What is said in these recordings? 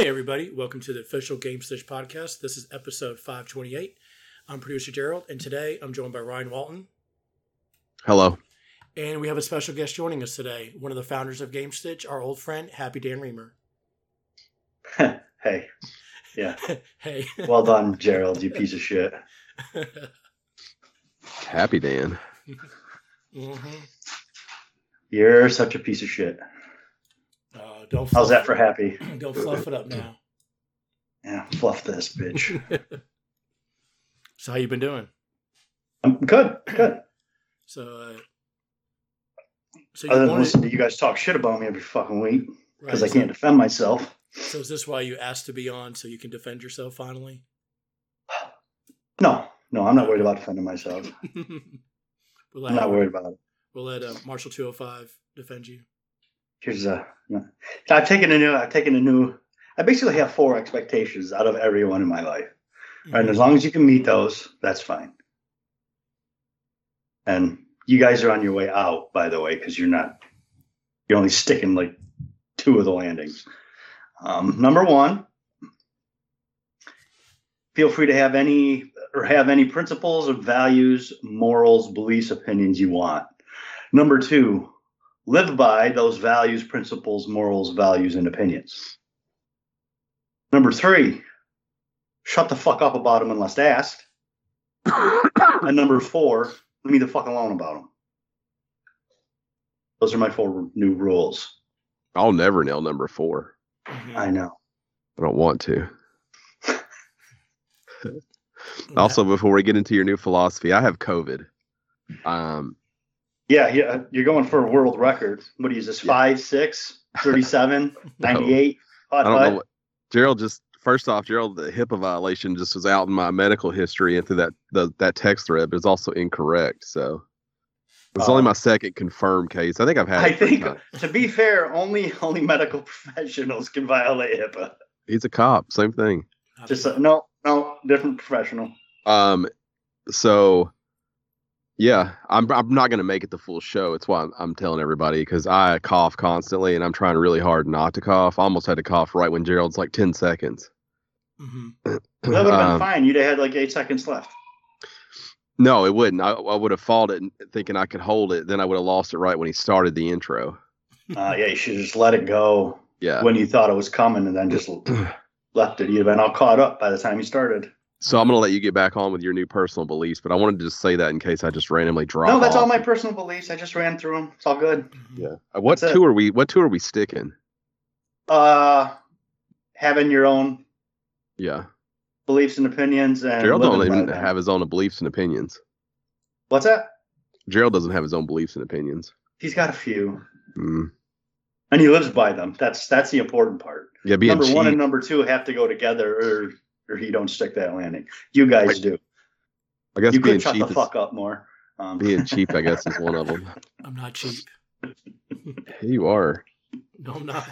Hey everybody, welcome to the official Game Stitch podcast. This is episode 528. I'm producer Gerald, and today I'm joined by Ryan Walton. Hello. And we have a special guest joining us today, one of the founders of Game Stitch, our old friend, Happy Dan Reamer. Hey. Yeah. Hey. Well done, Gerald, you piece of shit. Happy Dan. Mm-hmm. You're such a piece of shit. Don't How's that for happy? Don't fluff it up now. Yeah, fluff this, bitch. So how you been doing? I'm good. So Other than listening to you guys talk shit about me every fucking week because right, I can't defend myself. So is this why you asked to be on so you can defend yourself finally? No, I'm not worried about defending myself. I'm not worried about it. We'll let Marshall 205 defend you. I basically have 4 expectations out of everyone in my life. Mm-hmm. And as long as you can meet those, that's fine. And you guys are on your way out, by the way, because you're only sticking like 2 of the landings. Number 1, feel free to have any principles or values, morals, beliefs, opinions you want. Number 2, live by those values, principles, morals, values, and opinions. Number 3, shut the fuck up about them unless asked. And number 4, leave me the fuck alone about them. Those are my 4 new rules. I'll never nail number 4. Mm-hmm. I know. I don't want to. Also, before we get into your new philosophy, I have COVID. Yeah, you're going for a world record. What is this? 5'6", 37, 98? I don't know what. Gerald, the HIPAA violation just was out in my medical history and through that text thread, but it's also incorrect. So it's only my second confirmed case. I think I've had. I think, to be fair, only medical professionals can violate HIPAA. He's a cop. Same thing. Just no, different professional. So. Yeah, I'm not going to make it the full show. It's why I'm telling everybody, because I cough constantly and I'm trying really hard not to cough. I almost had to cough right when Gerald's like 10 seconds. Mm-hmm. That would have been fine. You'd have had like 8 seconds left. No, it wouldn't. I would have followed it thinking I could hold it. Then I would have lost it right when he started the intro. Yeah, you should just let it go when you thought it was coming and then just left it. You'd have been all caught up by the time you started. So I'm going to let you get back on with your new personal beliefs, but I wanted to just say that in case I just randomly drop No, that's off. all my personal beliefs. I just ran through them. It's all good. Yeah. What two are we sticking? Having your own beliefs and opinions. And Gerald don't even have his own beliefs and opinions. What's that? Gerald doesn't have his own beliefs and opinions. He's got a few. Mm. And he lives by them. That's the important part. Yeah, being number cheap. 1 and number 2 have to go together or you don't stick that landing. You guys do. I guess you being could shut cheap the fuck up more. Being cheap, I guess, is one of them. I'm not cheap. You are. No, I'm not.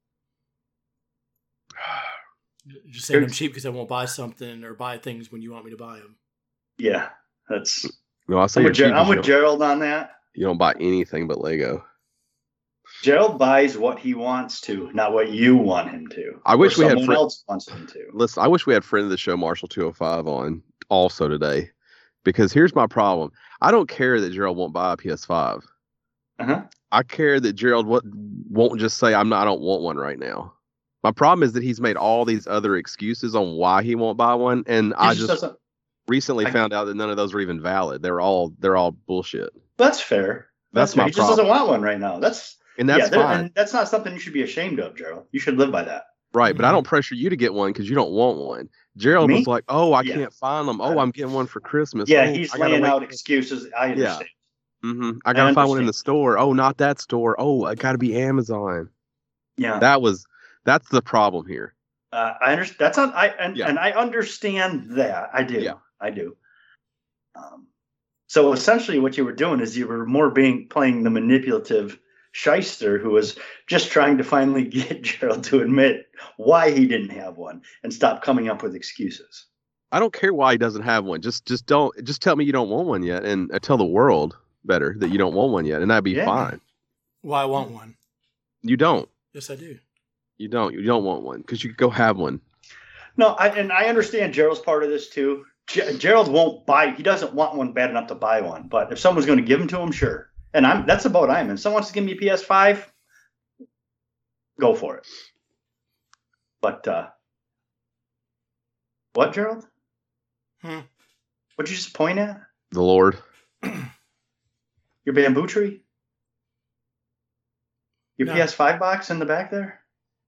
Just saying I'm cheap because I won't buy something or buy things when you want me to buy them. Yeah, that's. No, I say I'm with Gerald on that. You don't buy anything but Lego. Gerald buys what he wants to, not what you want him to. I wish we had someone else wants him to. Listen, I wish we had friend of the show Marshall 205 on also today, because here's my problem. I don't care that Gerald won't buy a PS5. Uh-huh. I care that Gerald won't just say I don't want one right now. My problem is that he's made all these other excuses on why he won't buy one, and I just recently found out that none of those were even valid. They're all bullshit. That's fair. That's my fair. He just doesn't want one right now. That's fine. And that's not something you should be ashamed of, Gerald. You should live by that. Right, but I don't pressure you to get one because you don't want one. Gerald was like, "Oh, I can't find them. Oh, I'm getting one for Christmas." Yeah, he's laying out excuses. I understand. Yeah. Mm-hmm. I gotta find one in the store. Oh, not that store. Oh, it gotta be Amazon. Yeah, that's the problem here. I understand. That's not. And I understand that. I do. Yeah. I do. So essentially, what you were doing is you were more playing the manipulative shyster who was just trying to finally get Gerald to admit why he didn't have one and stop coming up with excuses. I don't care why he doesn't have one. Just tell me you don't want one yet, and tell the world better that you don't want one yet, and that'd be fine. Well, I want one. You don't. Yes, I do. You don't want one because you could go have one. No, I understand Gerald's part of this too. Gerald won't buy. He doesn't want one bad enough to buy one. But if someone's going to give them to him, sure. And that's the boat I'm in. If someone wants to give me a PS5, go for it. But what, Gerald? What'd you just point at? The Lord. Your bamboo tree? Your PS5 box in the back there?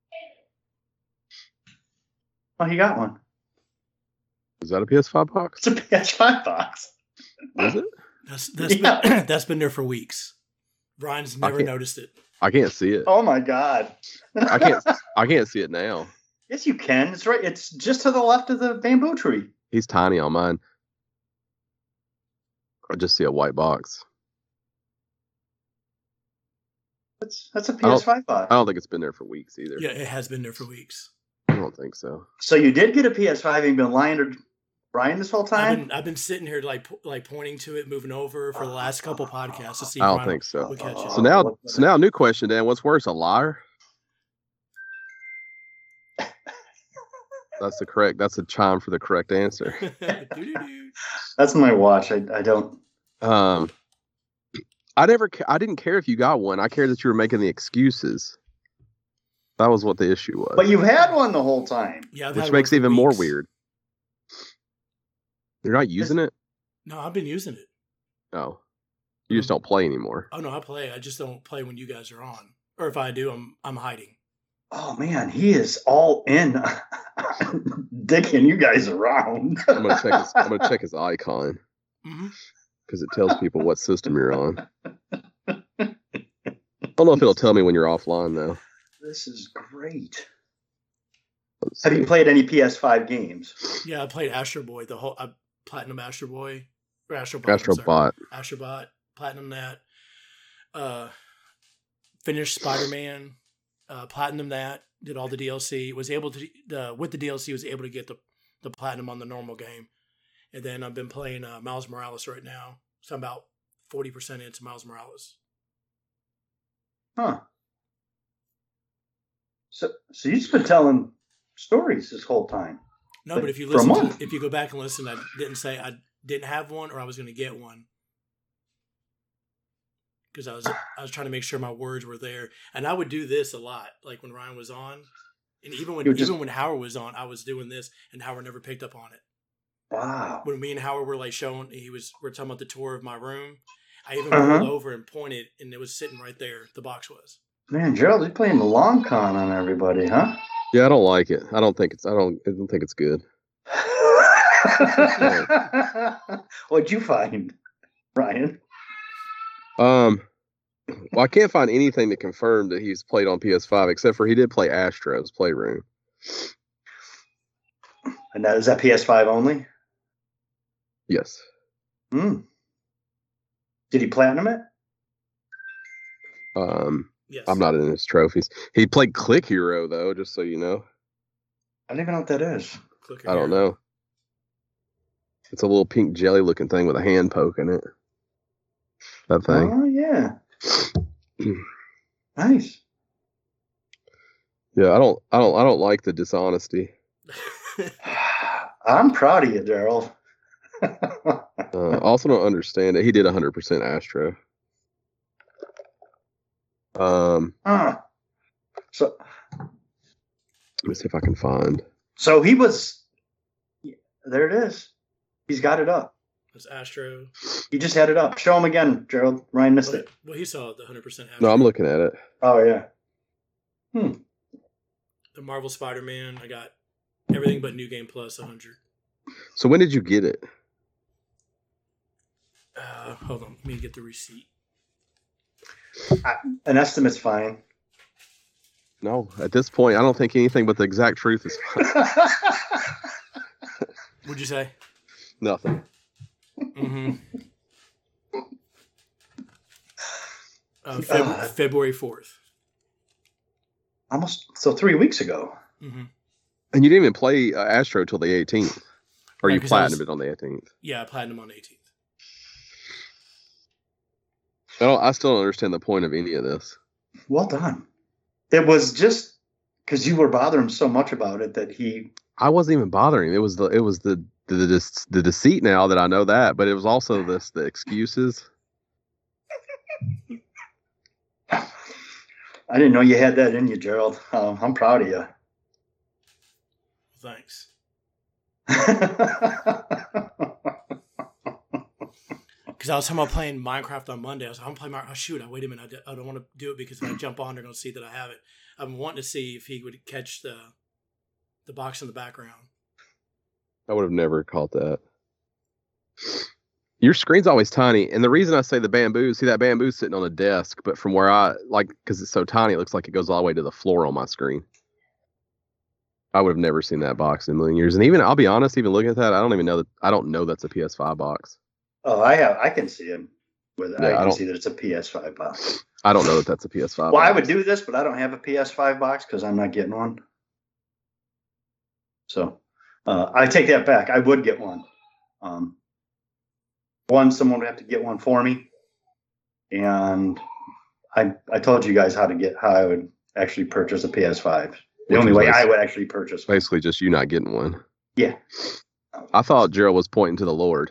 Oh, he got one. Is that a PS5 box? It's a PS5 box. Is it? That's been there for weeks. Ryan's never noticed it. I can't see it. Oh my God. I can't see it now. Yes, you can. It's right. It's just to the left of the bamboo tree. He's tiny on mine. I just see a white box. That's a PS5 box. I don't think it's been there for weeks either. Yeah, it has been there for weeks. I don't think so. So you did get a PS5 and you've been lying to Brian this whole time? I've been sitting here like pointing to it, moving over for the last couple podcasts to see. I don't think so. Would catch it. So now, new question, Dan. What's worse, a liar? That's a chime for the correct answer. That's my watch. I don't. I didn't care if you got one. I cared that you were making the excuses. That was what the issue was. But you've had one the whole time. Yeah, which makes it even more weird. You're not using it? No, I've been using it. Oh. You just don't play anymore. Oh no, I play. I just don't play when you guys are on. Or if I do, I'm hiding. Oh man, he is all in dicking you guys around. I'm gonna check his icon. Because it tells people what system you're on. I don't know if it'll tell me when you're offline though. This is great. Have you played any PS5 games? Yeah, I played Astro Boy, I platinum Astro Boy. Or Astro Bot. Astrobot, platinum that. Finished Spider-Man, platinum that, did all the DLC, was able to, with the DLC, was able to get the platinum on the normal game. And then I've been playing Miles Morales right now. So I'm about 40% into Miles Morales. Huh. So you've just been telling stories this whole time. No, but if you listen, if you go back and listen, I didn't say I didn't have one or I was going to get one. Because I was trying to make sure my words were there. And I would do this a lot, like when Ryan was on. And even when Howard was on, I was doing this and Howard never picked up on it. Wow. When me and Howard were like showing, we're talking about the tour of my room. I even pulled over and pointed, and it was sitting right there. The box was. Man, Gerald, you're playing the long con on everybody, huh? Yeah, I don't like it. I don't think it's good. What'd you find, Ryan? Well, I can't find anything to confirm that he's played on PS5, except for he did play Astro's Playroom. And is that PS5 only? Yes. Did he platinum it? Yes. I'm not in his trophies. He played Click Hero though, just so you know. I don't even know what that is. I don't know. It's a little pink jelly looking thing with a hand poke in it. That thing. Oh yeah. Nice. Yeah, I don't like the dishonesty. I'm proud of you, Daryl. Also don't understand it. He did 100% Astro. So let me see if I can find. So he was. There it is. He's got it up. It's Astro. He just had it up. Show him again, Gerald. Ryan missed it. Well, he saw the 100% Astro. No, I'm looking at it. Oh yeah. The Marvel Spider-Man. I got everything but New Game Plus 100. So when did you get it? Hold on. Let me get the receipt. An estimate's fine. No, at this point, I don't think anything but the exact truth is fine. What'd you say? Nothing. February 4th. Almost. So 3 weeks ago. And you didn't even play Astro till the 18th. Or you platinumed it on the 18th. Yeah, I platinumed on the 18th. I still don't understand the point of any of this. Well done. It was just Because you were bothering so much about it that he. I wasn't even bothering. It was the deceit now that I know that, but it was also the excuses. I didn't know you had that in you, Gerald. I'm proud of you. Thanks. Because I was talking about playing Minecraft on Monday. I was like, I'm playing Minecraft. Oh, shoot, wait a minute. I don't want to do it because when I jump on, they're going to see that I have it. I'm wanting to see if he would catch the box in the background. I would have never caught that. Your screen's always tiny, and the reason I say the bamboo, see that bamboo's sitting on a desk, but from where because it's so tiny, it looks like it goes all the way to the floor on my screen. I would have never seen that box in a million years. And even, I'll be honest, even looking at that, I don't know that's a PS5 box. Oh, I can see him. I can see that it's a PS5 box. I don't know that that's a PS5 box. I would do this, but I don't have a PS5 box because I'm not getting one. So I take that back. I would get one. Someone would have to get one for me. And I told you guys how I would actually purchase a PS5. The only way I would actually purchase one. Basically just you not getting one. Yeah. I thought Gerald was pointing to the Lord.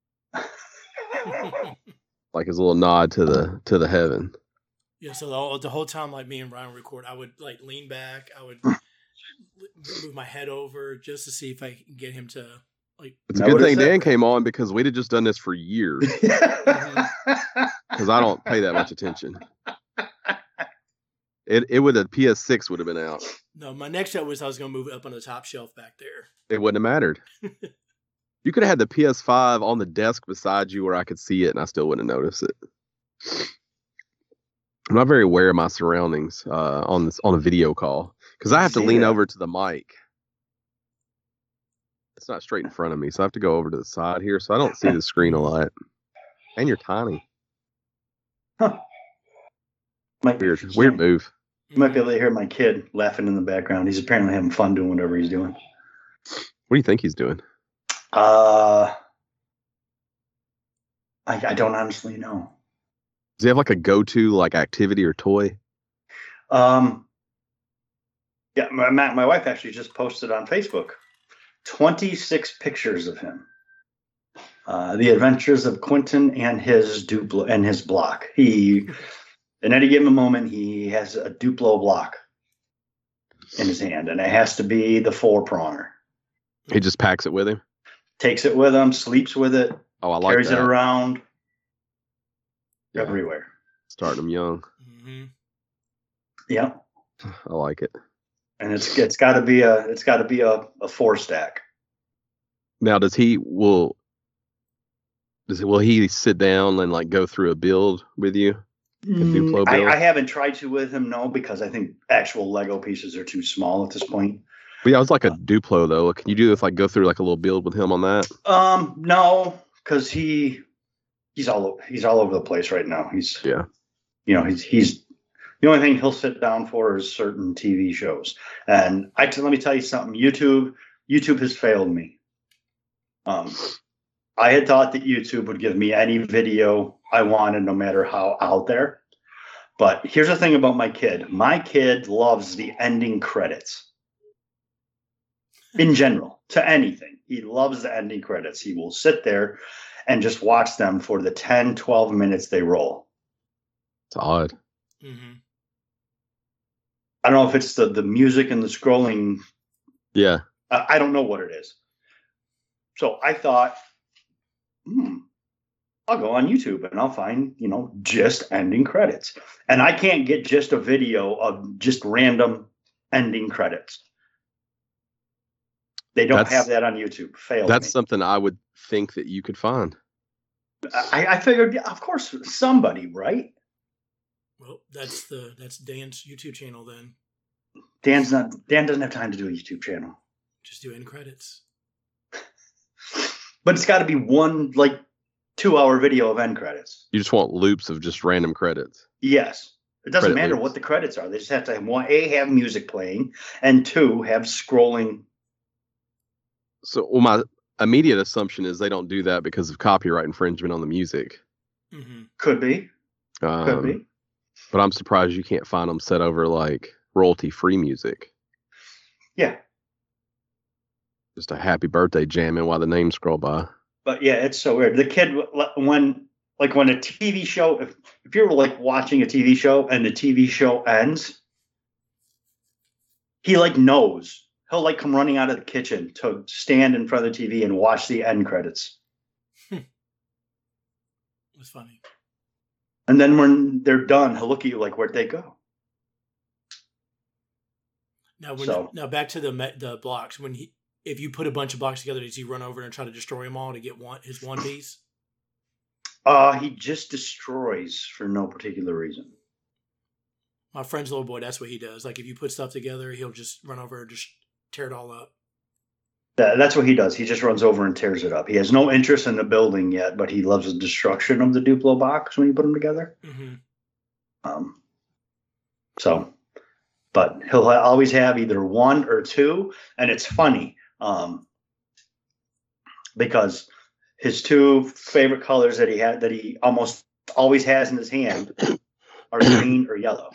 Like his little nod to the heaven. Yeah, so the whole time, like me and Ryan record, I would like lean back. I would move my head over just to see if I can get him to like. It's a good thing Dan came on because we'd have just done this for years. Because I don't pay that much attention. It would have PS6 would have been out. No, my next job was I was going to move it up on the top shelf back there. It wouldn't have mattered. You could have had the PS5 on the desk beside you where I could see it, and I still wouldn't have noticed it. I'm not very aware of my surroundings on a video call because I have to lean over to the mic. It's not straight in front of me, so I have to go over to the side here, so I don't see the screen a lot. And you're tiny. Huh. Weird move. You might be able to hear my kid laughing in the background. He's apparently having fun doing whatever he's doing. What do you think he's doing? I don't honestly know. Does he have like a go-to like activity or toy? Yeah, my wife actually just posted on Facebook 26 pictures of him. The Adventures of Quentin and his Duplo and his block. In any given moment, he has a Duplo block in his hand, and it has to be the 4-pronger. He just packs it with him? Takes it with him, sleeps with it, I like carries that. it around everywhere. Starting him young. Mm-hmm. Yeah. I like it. And it's got to be a 4-stack. Now, will he sit down and like go through a build with you? Duplo build? I haven't tried to with him, no, because I think actual Lego pieces are too small at this point. But yeah, it was like a Duplo though. Can you do this? Like go through like a little build with him on that? No, because he's all over the place right now. He's the only thing he'll sit down for is certain TV shows. And let me tell you something. YouTube has failed me. I had thought that YouTube would give me any video I wanted, no matter how out there. But here's the thing about my kid. My kid loves the ending credits. In general, to anything. He loves the ending credits. He will sit there and just watch them for the 10, 12 minutes they roll. It's odd. Mm-hmm. I don't know if it's the music and the scrolling. Yeah. I don't know what it is. So I thought, I'll go on YouTube and I'll find, just ending credits. And I can't get just a video of just random ending credits. They don't have that on YouTube. That's something I would think that you could find. I figured, of course, somebody, right? Well, that's Dan's YouTube channel then. Dan doesn't have time to do a YouTube channel. Just do end credits. But it's got to be one 2-hour video of end credits. You just want loops of just random credits. Yes. It doesn't matter what the credits are. They just have to have music playing, and 2, have scrolling. So, my immediate assumption is they don't do that because of copyright infringement on the music. Mm-hmm. Could be. Could be. But I'm surprised you can't find them set over like royalty-free music. Yeah. Just a happy birthday jamming while the names scroll by. But yeah, it's so weird. The kid, when a TV show, if you're like watching a TV show and the TV show ends, he like knows. He'll like come running out of the kitchen to stand in front of the TV and watch the end credits. It's funny. And then when they're done, he'll look at you like, where'd they go? Now back to the blocks. If you put a bunch of blocks together, does he run over and try to destroy them all to get his one piece? He just destroys for no particular reason. My friend's little boy, that's what he does. Like if you put stuff together, he'll just run over and just tear it all up. That's what he does. He just runs over and tears it up. He has no interest in the building yet, but he loves the destruction of the Duplo box when you put them together. Mm-hmm. But he'll always have either one or two, and it's funny because his two favorite colors that he almost always has in his hand are green or yellow.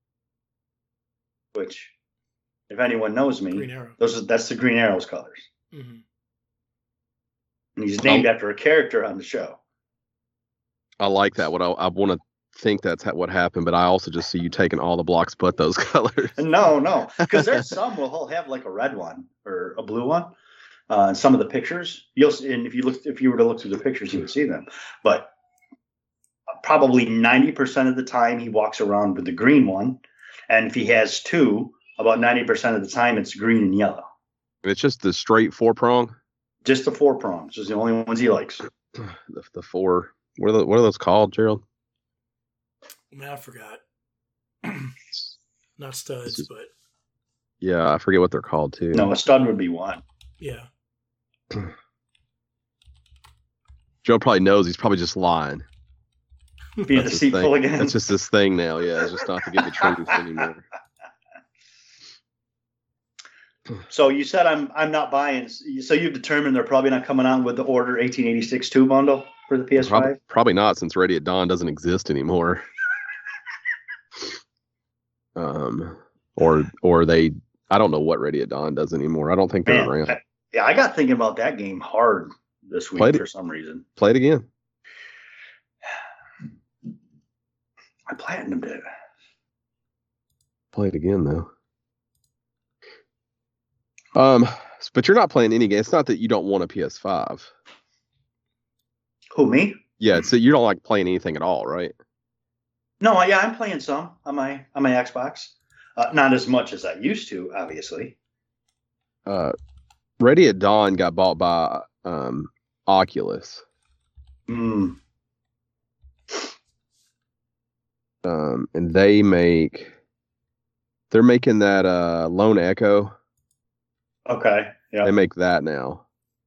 Which, if anyone knows me, that's the Green Arrow's colors. Mm-hmm. And he's named after a character on the show. I like that. What I want to think that's what happened, but I also just see you taking all the blocks but those colors. No, because there's some he'll have like a red one or a blue one. In some of the pictures, and if you were to look through the pictures, you would see them. But probably 90% of the time, he walks around with the green one, and if he has two, about 90% of the time, it's green and yellow. And it's just the straight 4-prong. Just the 4 prongs. Just the only ones he likes. The 4. What are those called, Gerald? I forgot. Not studs, but yeah, I forget what they're called too. No, a stud would be one. Yeah. Joe probably knows. He's probably just lying. Being deceitful again. That's just his thing now. Yeah, it's just not to give the truth anymore. So you said I'm not buying. So you've determined they're probably not coming on with the Order 1886 2 bundle for the PS5? Probably not, since Ready at Dawn doesn't exist anymore. Or they, I don't know what Ready at Dawn does anymore. I don't think they're around. I got thinking about that game hard this week for some reason. Play it again. I platinumed it. Play it again though. But you're not playing any game. It's not that you don't want a PS5. Who, me? Yeah, so you don't like playing anything at all, right? No, yeah, I'm playing some on my Xbox. Not as much as I used to, obviously. Ready at Dawn got bought by Oculus. Mm. And they're making that Lone Echo. Okay. Yeah. They make that now.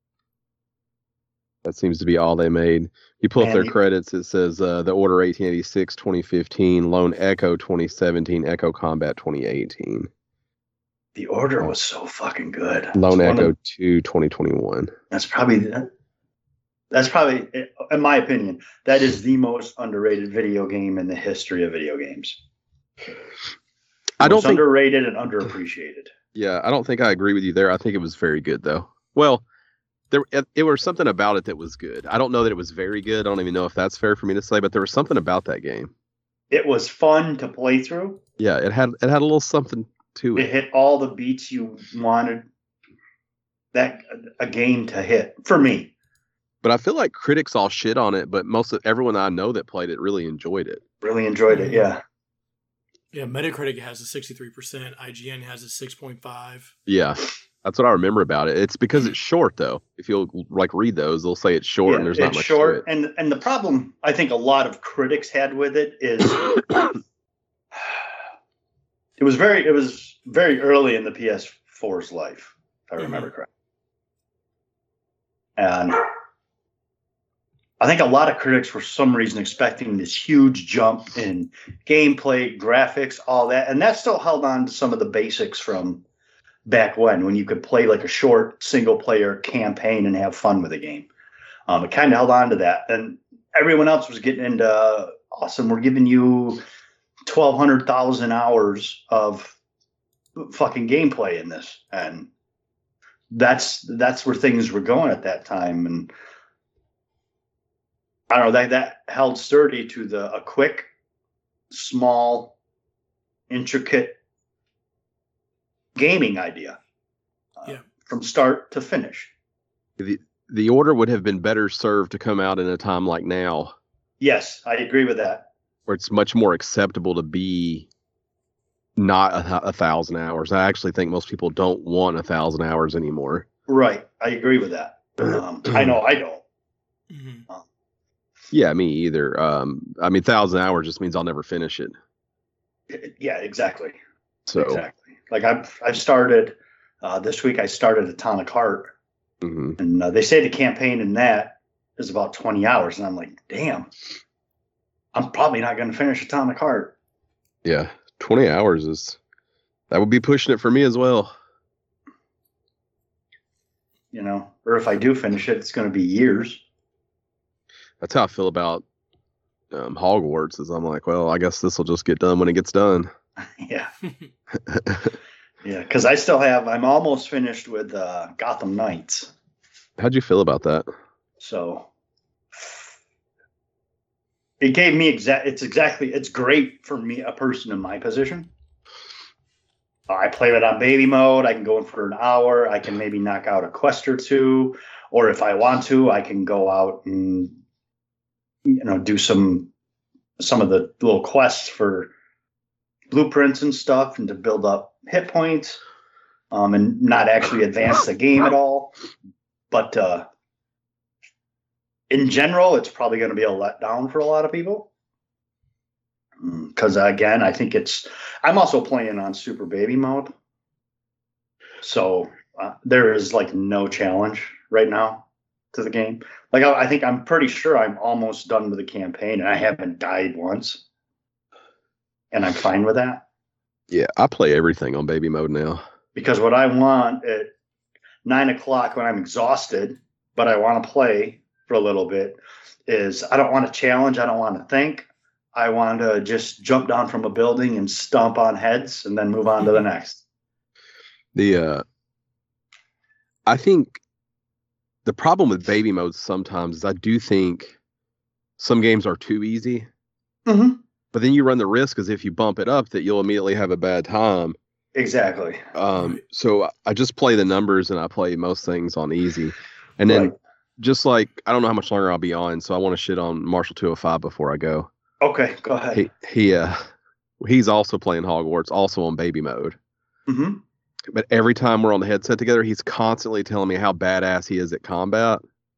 That seems to be all they made. You pull up their credits, it says the Order 1886 2015, Lone Echo 2017, Echo Combat 2018. The Order was so fucking good. Lone Echo 2 2021. That's probably, in my opinion, that is the most underrated video game in the history of video games. I don't think underrated and underappreciated. Yeah, I don't think I agree with you there. I think it was very good, though. Well, it was something about it that was good. I don't know that it was very good. I don't even know if that's fair for me to say, but there was something about that game. It was fun to play through. Yeah, it had a little something to it. It hit all the beats you wanted a game to hit for me. But I feel like critics all shit on it, but everyone I know that played it really enjoyed it. Really enjoyed it, yeah. Yeah, Metacritic has a 63%. IGN has a 6.5. Yeah, that's what I remember about it. It's because it's short, though. If you'll read those, they'll say it's short and there's not much short, to it. And the problem I think a lot of critics had with it is it was very early in the PS4's life, if I remember correctly. And I think a lot of critics, for some reason, expecting this huge jump in gameplay, graphics, all that. And that still held on to some of the basics from back when you could play like a short single-player campaign and have fun with the game. It kind of held on to that. And everyone else was getting into, awesome, we're giving you 1,200,000 hours of fucking gameplay in this, and that's where things were going at that time. And I don't know, that held sturdy to a quick, small, intricate gaming idea, from start to finish. The order would have been better served to come out in a time like now. Yes, I agree with that. Where it's much more acceptable to be not 1,000 hours. I actually think most people don't want 1,000 hours anymore. Right, I agree with that. I know I don't. Mm-hmm. Yeah, me either. 1,000 hours just means I'll never finish it. Yeah, exactly. So exactly. Like I've started this week. I started Atomic Heart, and they say the campaign in that is about 20 hours, and I'm like, damn, I'm probably not going to finish Atomic Heart. Yeah, 20 hours that would be pushing it for me as well. Or if I do finish it, it's going to be years. That's how I feel about Hogwarts. Is I'm like, well, I guess this will just get done when it gets done. Yeah. Yeah, because I'm almost finished with Gotham Knights. How'd you feel about that? So it gave me it's great for me, a person in my position. I play it on baby mode. I can go in for an hour. I can maybe knock out a quest or two, or if I want to, I can go out and do some of the little quests for blueprints and stuff, and to build up hit points, and not actually advance the game at all. But in general, it's probably going to be a letdown for a lot of people. Because again, I think I'm also playing on super baby mode. So there is like no challenge right now to the game. Like I'm pretty sure I'm almost done with the campaign, and I haven't died once. And I'm fine with that. Yeah, I play everything on baby mode now. Because what I want at 9:00 when I'm exhausted, but I want to play for a little bit, is I don't want to challenge. I don't want to think. I want to just jump down from a building and stomp on heads and then move on to the next. I think the problem with baby mode sometimes is I do think some games are too easy. Mm-hmm. But then you run the risk, as if you bump it up, that you'll immediately have a bad time. Exactly. So I just play the numbers, and I play most things on easy. And then just like, I don't know how much longer I'll be on, so I want to shit on Marshall 205 before I go. Okay, go ahead. He's also playing Hogwarts, also on baby mode. Mm-hmm. But every time we're on the headset together, he's constantly telling me how badass he is at combat.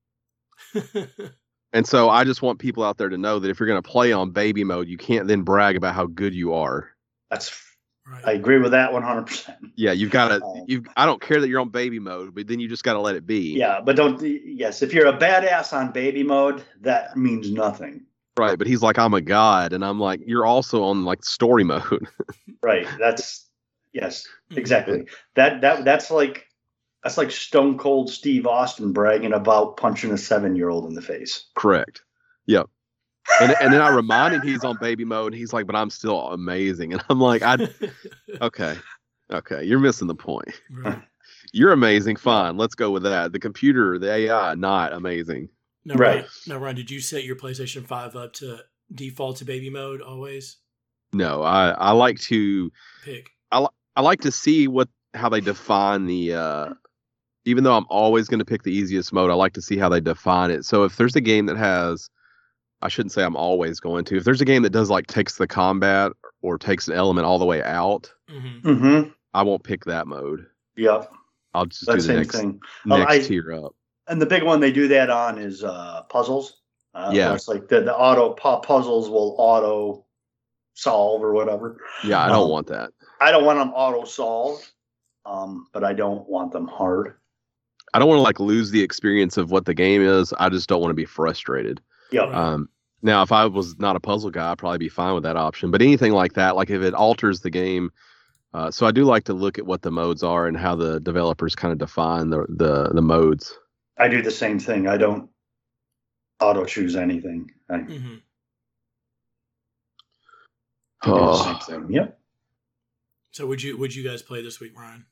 And so I just want people out there to know that if you're going to play on baby mode, you can't then brag about how good you are. I agree with that 100%. Yeah, you've got to. I don't care that you're on baby mode, but then you just got to let it be. Yeah, but if you're a badass on baby mode, that means nothing. Right, but he's like, I'm a god, and I'm like, you're also on like story mode. Right. Yes, exactly. That's like Stone Cold Steve Austin bragging about punching a 7-year-old in the face. Correct. Yep. And then I remind him he's on baby mode, and he's like, but I'm still amazing. And I'm like, okay, you're missing the point. Right. You're amazing. Fine. Let's go with that. The computer, the AI, not amazing. Now, right. Ron, did you set your PlayStation 5 up to default to baby mode always? No, I like to pick. I like to see how they define the even though I'm always going to pick the easiest mode, I like to see how they define it. So if there's a game that has, I shouldn't say I'm always going to, if there's a game that does like takes the combat or takes an element all the way out, I won't pick that mode. Yep. I'll just do the next tier up. And the big one they do that on is puzzles. It's like the auto puzzles will auto solve or whatever. Yeah, I don't want that. I don't want them auto solved, but I don't want them hard. I don't want to like lose the experience of what the game is. I just don't want to be frustrated. Yeah. Now, if I was not a puzzle guy, I'd probably be fine with that option. But anything like that, like if it alters the game, so I do like to look at what the modes are and how the developers kind of define the modes. I do the same thing. I don't auto choose anything. I do the same thing. Yep. So would you guys play this week, Ryan?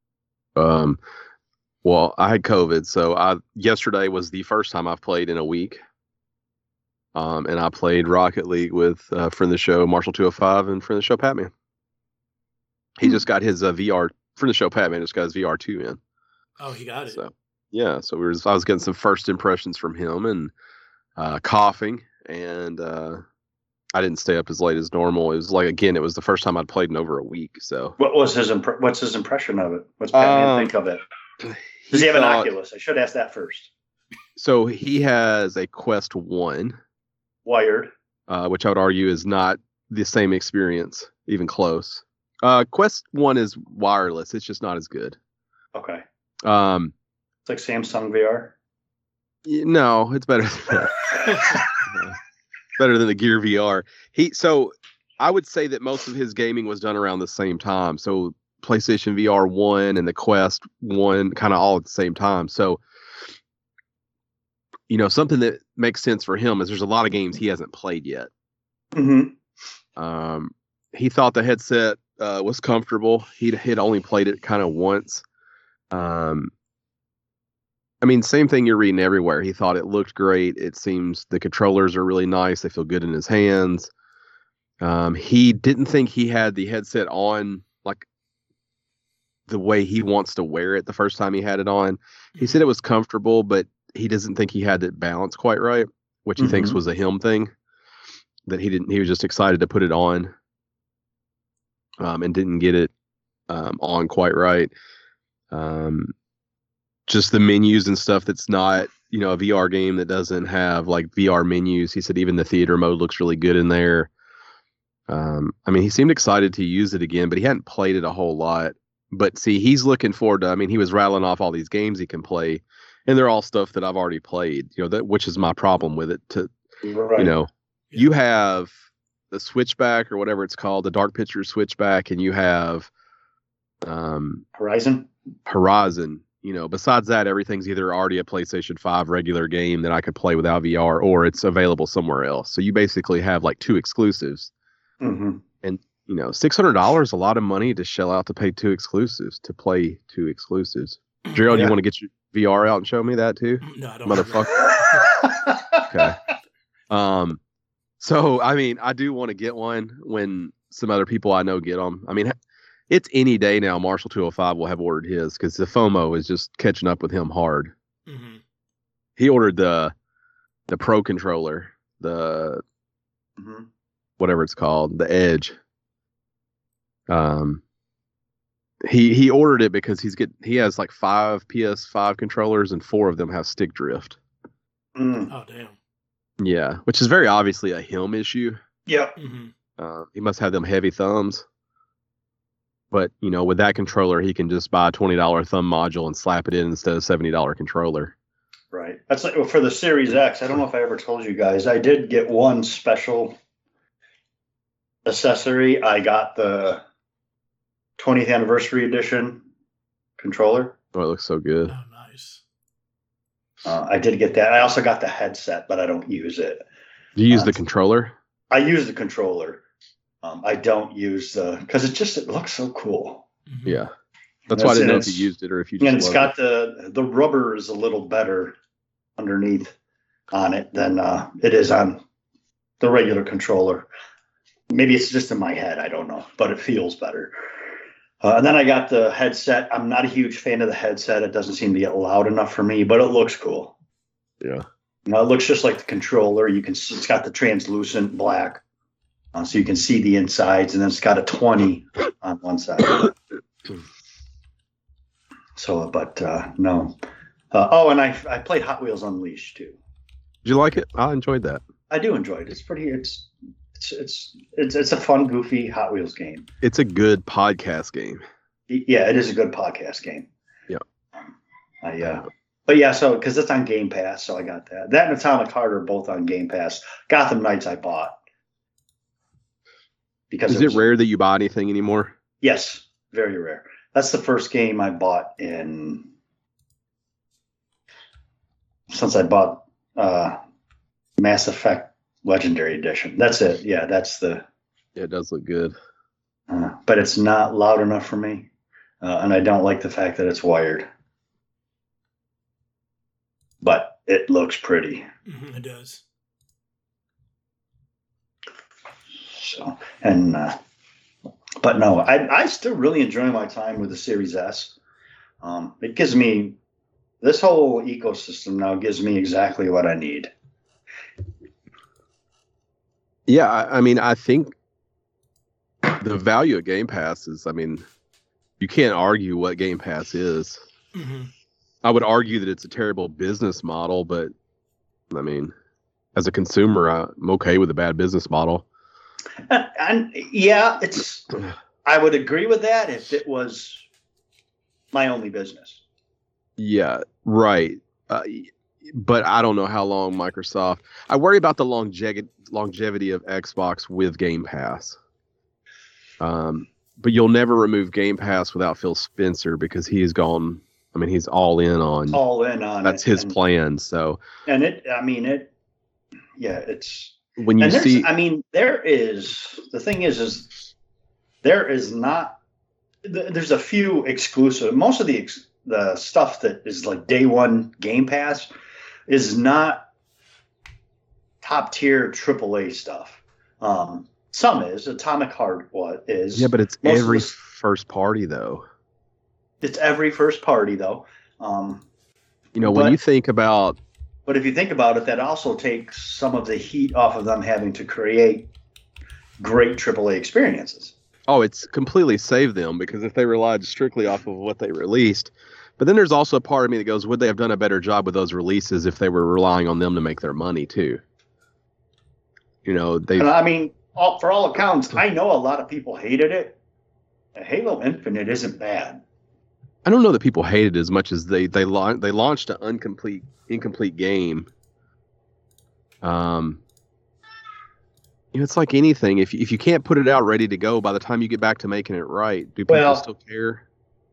Well, I had COVID, so yesterday was the first time I've played in a week. And I played Rocket League with friend of the show, Marshall 205, and friend of the show, Patman. He just got his VR, friend of the show, Patman, just got his VR2 in. Oh, he got it. So, yeah, so I was getting some first impressions from him and coughing, and I didn't stay up as late as normal. It was like, again, it was the first time I'd played in over a week. So, what's his impression of it? What's Patman think of it? Does he have an Oculus? I should ask that first. So he has a Quest 1. Wired. Which I would argue is not the same experience, even close. Quest 1 is wireless. It's just not as good. Okay. It's like Samsung VR? No, it's better than that. Better than the Gear VR. So I would say that most of his gaming was done around the same time. So PlayStation VR 1 and the Quest 1 kind of all at the same time. So, something that makes sense for him is there's a lot of games he hasn't played yet. Mm-hmm. He thought the headset was comfortable. He'd only played it kind of once. Same thing you're reading everywhere. He thought it looked great. It seems the controllers are really nice. They feel good in his hands. He didn't think he had the headset on like the way he wants to wear it the first time he had it on. He said it was comfortable, but he doesn't think he had it balanced quite right, which he thinks was a him thing. That he was just excited to put it on, and didn't get it on quite right. Just the menus and stuff that's not, a VR game that doesn't have like VR menus. He said even the theater mode looks really good in there. He seemed excited to use it again, but he hadn't played it a whole lot. But see, he's looking forward to, he was rattling off all these games he can play, and they're all stuff that I've already played, which is my problem with it. Right. You have the Switchback or whatever it's called, the Dark Pictures Switchback, and you have Horizon. Besides that, everything's either already a PlayStation 5 regular game that I could play without VR, or it's available somewhere else. So you basically have like 2 exclusives. Mm-hmm. And, $600, a lot of money to shell out to pay 2 exclusives, to play 2 exclusives. Gerald, you want to get your VR out and show me that too? No, I don't. Motherfucker. Okay. So, I do want to get one when some other people I know get them. It's any day now. Marshall 205 will have ordered his because the FOMO is just catching up with him hard. Mm-hmm. He ordered the Pro controller, whatever it's called, the Edge. He ordered it because he has like 5 PS5 controllers and 4 of them have stick drift. Oh damn. Yeah, which is very obviously a him issue. Yeah. Mm-hmm. He must have them heavy thumbs. But, with that controller, he can just buy a $20 thumb module and slap it in instead of $70 controller. Right. That's like for the Series X. I don't know if I ever told you guys. I did get one special accessory. I got the 20th anniversary edition controller. Oh, it looks so good. Oh, nice. I did get that. I also got the headset, but I don't use it. Do you use the controller? I use the controller. I don't use because it looks so cool. Mm-hmm. Yeah, that's why I didn't know if you used it or if you. And it's got the rubber is a little better underneath on it than it is on the regular controller. Maybe it's just in my head. I don't know, but it feels better. And then I got the headset. I'm not a huge fan of the headset. It doesn't seem to get loud enough for me, but it looks cool. Yeah. It looks just like the controller. You can see it's got the translucent black, so you can see the insides, and then it's got a 20 on one side. So, but no. And I played Hot Wheels Unleashed too. Did you like it? I enjoyed that. I do enjoy it. It's pretty. It's a fun, goofy Hot Wheels game. It's a good podcast game. Yeah, it is a good podcast game. Yeah. But yeah, so because it's on Game Pass, so I got that. That and Atomic Heart are both on Game Pass. Gotham Knights I bought. Because is it rare that you buy anything anymore? Yes, very rare. That's the first game I bought since I bought Mass Effect Legendary Edition. That's it. Yeah, that's the. Yeah, it does look good. but it's not loud enough for me, and I don't like the fact that it's wired. But it looks pretty. Mm-hmm, it does. So, and but no, I still really enjoy my time with the Series S. It gives me, this whole ecosystem now gives me exactly what I need. Yeah, I mean, I think the value of Game Pass is, I mean, you can't argue what Game Pass is. Mm-hmm. I would argue that it's a terrible business model, but I mean, as a consumer, I'm okay with a bad business model. And yeah, I would agree with that if it was my only business. Yeah, right. But I don't know how long Microsoft. I worry about the longevity of Xbox with Game Pass. But you'll never remove Game Pass without Phil Spencer because he's gone. I mean, he's all in on. That's his plan. So. And it's. When you see, I mean, the thing is there is not. There's a few exclusive. Most of the stuff that is like day one Game Pass is not top tier AAA stuff. Some is. Atomic Heart is. Yeah, but it's every first party though. It's every first party though. When you think about. But if you think about it, that also takes some of the heat off of them having to create great AAA experiences. Oh, it's completely saved them because if they relied strictly off of what they released. But then there's also a part of me that goes, would they have done a better job with those releases if they were relying on them to make their money too? And I mean, for all accounts, I know a lot of people hated it. Halo Infinite isn't bad. I don't know that people hated it as much as they launched an incomplete game. It's like anything. If you can't put it out ready to go by the time you get back to making it right, do people still care?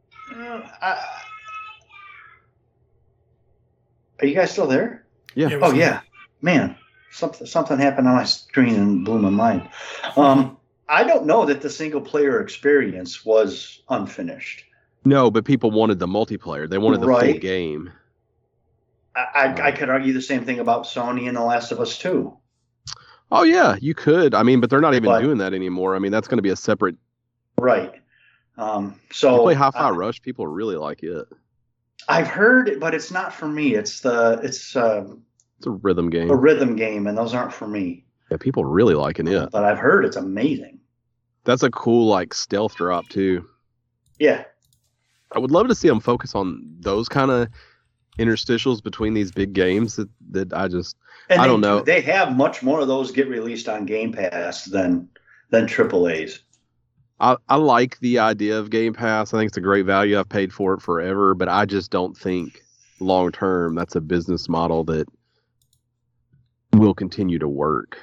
Are you guys still there? Yeah. Oh yeah, man. Something happened on my screen and blew my mind. I don't know that the single player experience was unfinished. No, but people wanted the multiplayer. They wanted the full game. I could argue the same thing about Sony and The Last of Us 2. Oh yeah, you could. I mean, but they're not even doing that anymore. I mean, that's going to be a separate. Right. So you play Hi-Fi Rush. People really like it. I've heard it, but it's not for me. It's a rhythm game. A rhythm game, and those aren't for me. Yeah, people really liking it. But I've heard it's amazing. That's a cool stealth drop too. Yeah. I would love to see them focus on those kind of interstitials between these big games that I don't know. They have much more of those get released on Game Pass than AAAs. I like the idea of Game Pass. I think it's a great value. I've paid for it forever, but I just don't think long term that's a business model that will continue to work.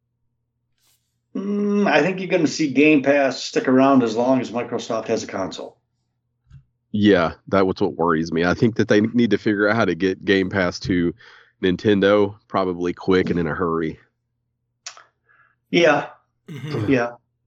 I think you're going to see Game Pass stick around as long as Microsoft has a console. Yeah, that was what worries me. I think that they need to figure out how to get Game Pass to Nintendo probably quick and in a hurry. Yeah. Mm-hmm. Yeah.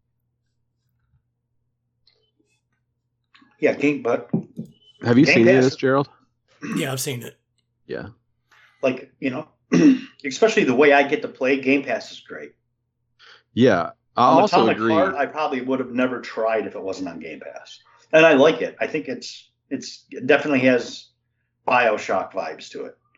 Yeah, but have you seen any of this, Gerald? Yeah, I've seen it. Yeah. Like, especially the way I get to play, Game Pass is great. Yeah. I also Atomic agree. Heart, I probably would have never tried if it wasn't on Game Pass. And I like it. I think it definitely has BioShock vibes to it.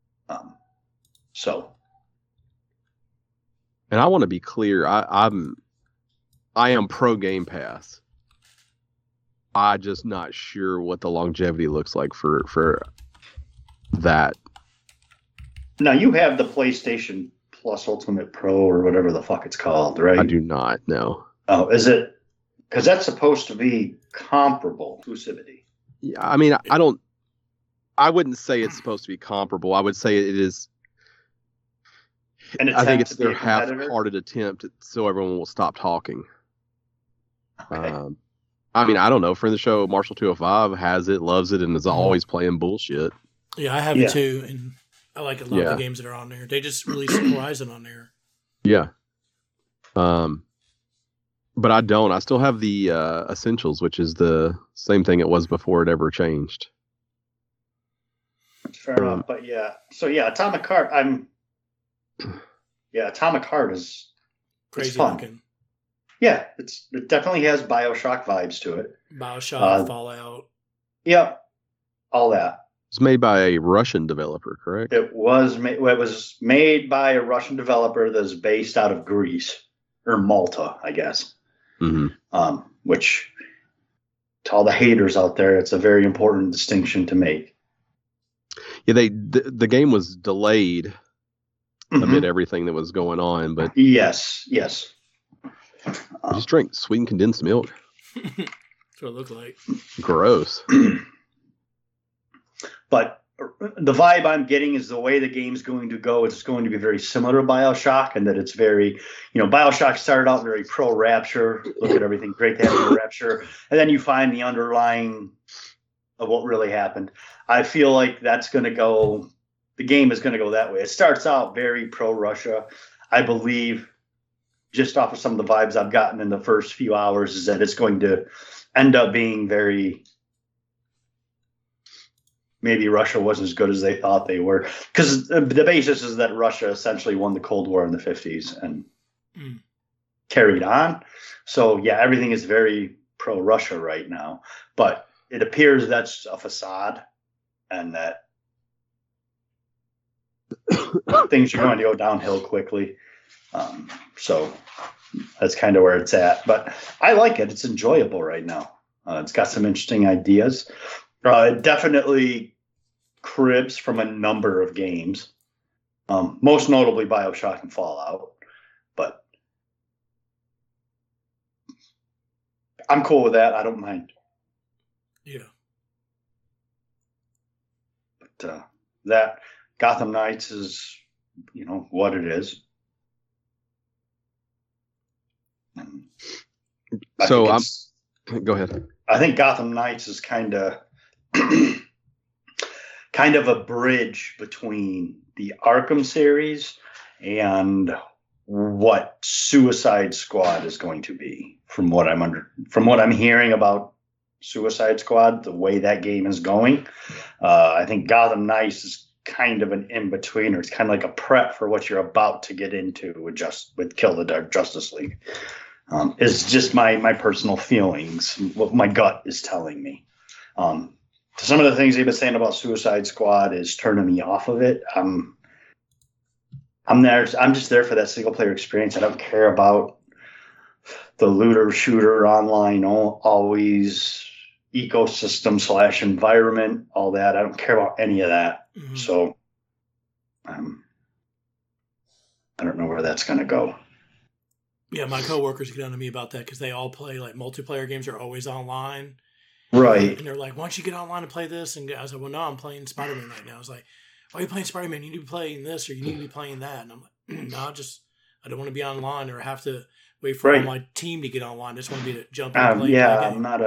And I want to be clear. I am pro Game Pass. I'm just not sure what the longevity looks like for that. Now you have the PlayStation Plus Ultimate Pro or whatever the fuck it's called, right? I do not know. Oh, is it? Because that's supposed to be comparable exclusivity. Yeah, I mean, I wouldn't say it's supposed to be comparable. I would say it is. I think it's their half-hearted attempt so everyone will stop talking. Okay. I mean, I don't know. Friend of the show, Marshall 205 has it, loves it, and is always playing bullshit. Yeah, I have it too, and I like a lot of the games that are on there. They just released Horizon on there. Yeah. But I don't. I still have the Essentials, which is the same thing it was before it ever changed. Fair enough. But yeah. So yeah, Atomic Heart. Atomic Heart is crazy fun. looking. Yeah, it definitely has BioShock vibes to it. BioShock, Fallout. Yeah, all that. It's made by a Russian developer, correct? It was made by a Russian developer that's based out of Greece or Malta, I guess. Mm-hmm. Which, to all the haters out there, it's a very important distinction to make. Yeah, the game was delayed amid everything that was going on, but yes. I just drank sweetened condensed milk. That's what it looked like. Gross. But the vibe I'm getting is the way the game's going to go. It's going to be very similar to BioShock, and that it's very, BioShock started out very pro Rapture. Look at everything great to have in Rapture, and then you find the underlying of what really happened. I feel like that's going to go. The game is going to go that way. It starts out very pro Russia. I believe, just off of some of the vibes I've gotten in the first few hours, is that it's going to end up being very. Maybe Russia wasn't as good as they thought they were, because the basis is that Russia essentially won the Cold War in the 50s and carried on. So yeah, everything is very pro Russia right now, but it appears that's a facade, and that things are going to go downhill quickly. So that's kind of where it's at, but I like it. It's enjoyable right now. It's got some interesting ideas. It definitely cribs from a number of games, most notably BioShock and Fallout. But I'm cool with that. I don't mind. Yeah. But that Gotham Knights is, what it is. So go ahead. I think Gotham Knights is kind of a bridge between the Arkham series and what Suicide Squad is going to be. From what I'm hearing about Suicide Squad, the way that game is going, I think Gotham Knights is kind of an in-betweener. It's kind of like a prep for what you're about to get into with Kill the Dark Justice League. It's just my personal feelings, what my gut is telling me. Some of the things they've been saying about Suicide Squad is turning me off of it. I'm just there for that single player experience. I don't care about the looter shooter online, always ecosystem / environment, all that. I don't care about any of that. Mm-hmm. So I don't know where that's going to go. Yeah, my coworkers get on to me about that because they all play like multiplayer games are always online. Right. And they're like, why don't you get online and play this? And I was like, well, no, I'm playing Spider-Man right now. I was like, why are you playing Spider-Man? You need to be playing this or you need to be playing that. And I'm like, no, I don't want to be online or have to wait for all my team to get online. I just want to be to jump in and play. Yeah, I'm not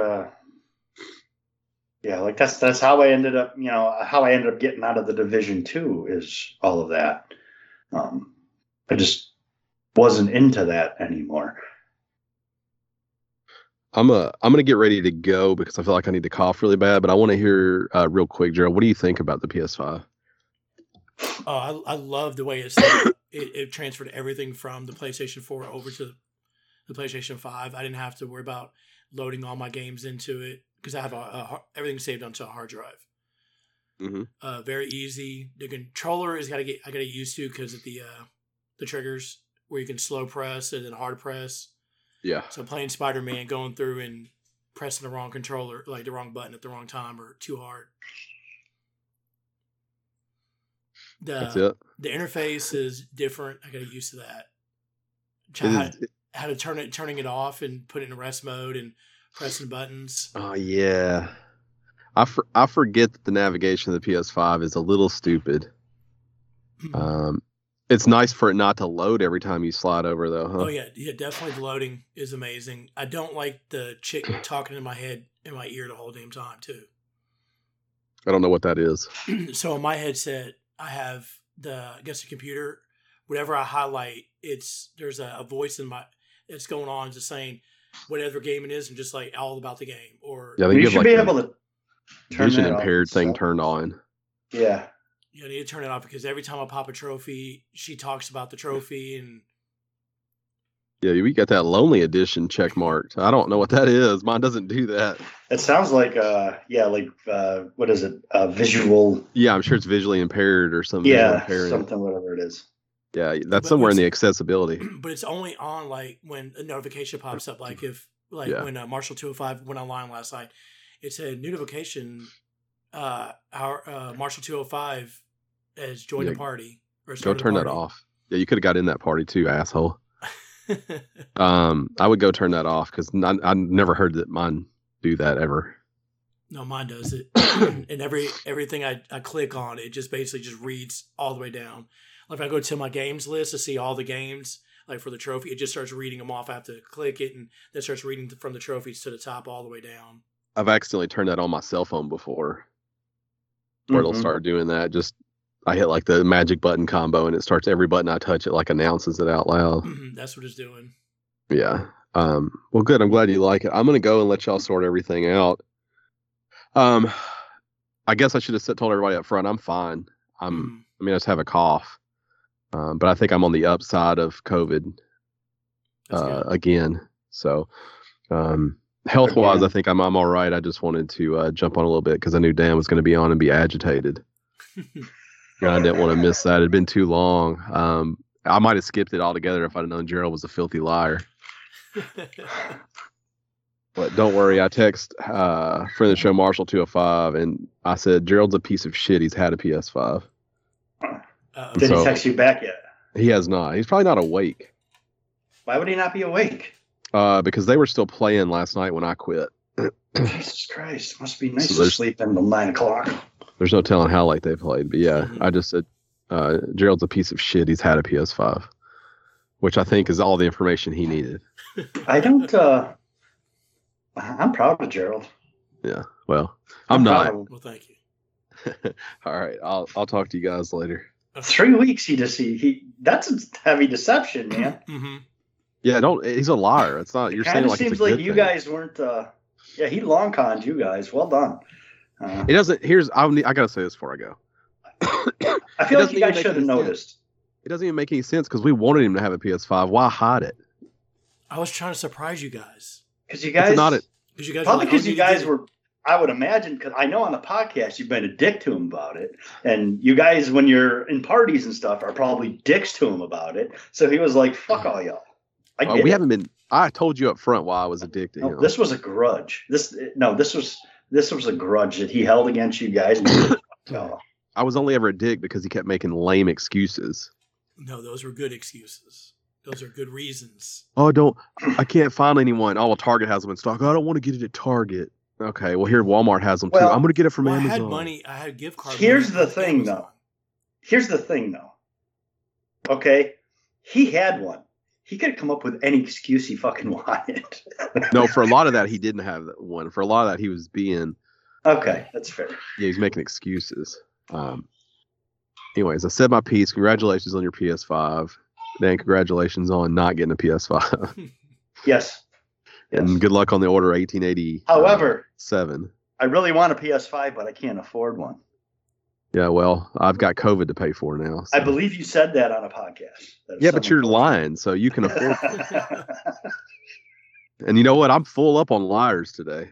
like that's how I ended up, getting out of the Division 2 is all of that. I just wasn't into that anymore. I'm gonna get ready to go because I feel like I need to cough really bad. But I want to hear real quick, Gerald. What do you think about the PS5? Oh, I love the way it transferred everything from the PlayStation 4 over to the PlayStation 5. I didn't have to worry about loading all my games into it because I have everything saved onto a hard drive. Mm-hmm. Very easy. The controller I gotta get used to because of the triggers where you can slow press and then hard press. Yeah. So playing Spider-Man, going through and pressing the wrong controller, like the wrong button at the wrong time or too hard. That's it. The interface is different. I got to get used to that. How to turning it off and put it in rest mode and pressing buttons. Oh yeah. I forget that the navigation of the PS5 is a little stupid. It's nice for it not to load every time you slide over, though, huh? Oh, yeah. Yeah, definitely the loading is amazing. I don't like the chick talking in my ear the whole damn time, too. I don't know what that is. So on my headset, I have the computer. Whatever I highlight, there's a voice it's going on just saying, whatever game it is and just like all about the game. Or Yeah, you should be able to turn vision that impaired off, thing turned on. Yeah. You need to turn it off because every time I pop a trophy, she talks about the trophy and. Yeah, we got that lonely edition check marked. I don't know what that is. Mine doesn't do that. It sounds like, what is it? Visual. Yeah, I'm sure it's visually impaired or something. Yeah, something, whatever it is. Yeah, that's somewhere in the accessibility. But it's only on like when a notification pops up. Like when Marshall 205 went online last night, it said notification. Our Marshall 205 has joined the party. Or go turn that off. Yeah, you could have got in that party too, asshole. I would go turn that off because I never heard that mine do that ever. No, mine does it, and everything I click on, it just basically just reads all the way down. Like if I go to my games list to see all the games, like for the trophy, it just starts reading them off. I have to click it, and then starts reading from the trophies to the top all the way down. I've accidentally turned that on my cell phone before, where it'll start doing that. Just I hit like the magic button combo, and it starts every button I touch, it like announces it out loud. That's what it's doing. Yeah. Well, good. I'm glad you like it. I'm gonna go and let y'all sort everything out. I guess I should have told everybody up front. I'm fine. I just have a cough, but I think I'm on the upside of COVID again. So, health wise, I think I'm all right. I just wanted to jump on a little bit because I knew Dan was going to be on and be agitated. And I didn't want to miss that. It had been too long. I might have skipped it altogether if I'd known Gerald was a filthy liar. But don't worry. I text friend of the show Marshall 205, and I said Gerald's a piece of shit. He's had a PS5. Did he text you back yet? He has not. He's probably not awake. Why would he not be awake? Because they were still playing last night when I quit. Jesus Christ. Must be nice to sleep until 9 o'clock. There's no telling how late they played. But yeah, I just said Gerald's a piece of shit. He's had a PS5, which I think is all the information he needed. I don't... I'm proud of Gerald. Yeah, well, I'm not. Well, thank you. All right, I'll talk to you guys later. 3 weeks that's a heavy deception, man. Yeah, he's a liar. It's not. You're saying like seems it's a like good you thing. guys weren't. Yeah, he long conned you guys. Well done. It doesn't. I gotta say this before I go. I feel like you guys should have noticed. It doesn't even make any sense because we wanted him to have a PS5. Why hide it? I was trying to surprise you guys. Because you guys, probably because you guys were. I would imagine, because I know on the podcast you've been a dick to him about it, and you guys, when you're in parties and stuff, are probably dicks to him about it. So he was like, "Fuck all y'all." Haven't been. I told you up front why I was a dick to him. This was a grudge. This was a grudge that he held against you guys. I was only ever a dick because he kept making lame excuses. No, those were good excuses. Those are good reasons. Oh, I can't find anyone. Oh, well, Target has them in stock. I don't want to get it at Target. Okay, well, here Walmart has them too. I'm going to get it from Amazon. I had money. I had gift card. Here's the thing, though. Okay, he had one. He could have come up with any excuse he fucking wanted. No, for a lot of that, he didn't have one. For a lot of that, he was being... Okay, that's fair. Yeah, he's making excuses. Anyways, I said my piece. Congratulations on your PS5. Dan, congratulations on not getting a PS5. Yes. And good luck on the order 1880. However, 7. I really want a PS5, but I can't afford one. Yeah, well, I've got COVID to pay for now. So. I believe you said that on a podcast. Yeah, but you're lying, so you can afford it. And you know what? I'm full up on liars today.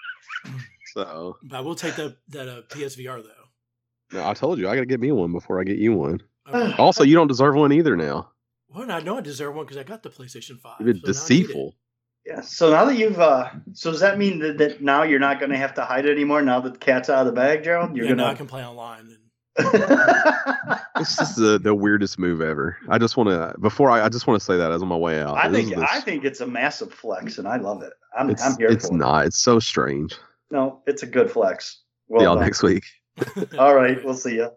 So. But I will take that PSVR, though. No, I told you, I got to get me one before I get you one. Okay. Also, you don't deserve one either now. Well, I know I deserve one because I got the PlayStation 5. You've been deceitful. Yeah. So now that you've, so does that mean that now you're not going to have to hide it anymore? Now that the cat's out of the bag, Gerald, now I can play online. This is the weirdest move ever. I just want to say that as on my way out. I think it's a massive flex, and I love it. I'm here for it. It's not. It's so strange. No, it's a good flex. Well, see y'all next week. All right, we'll see you.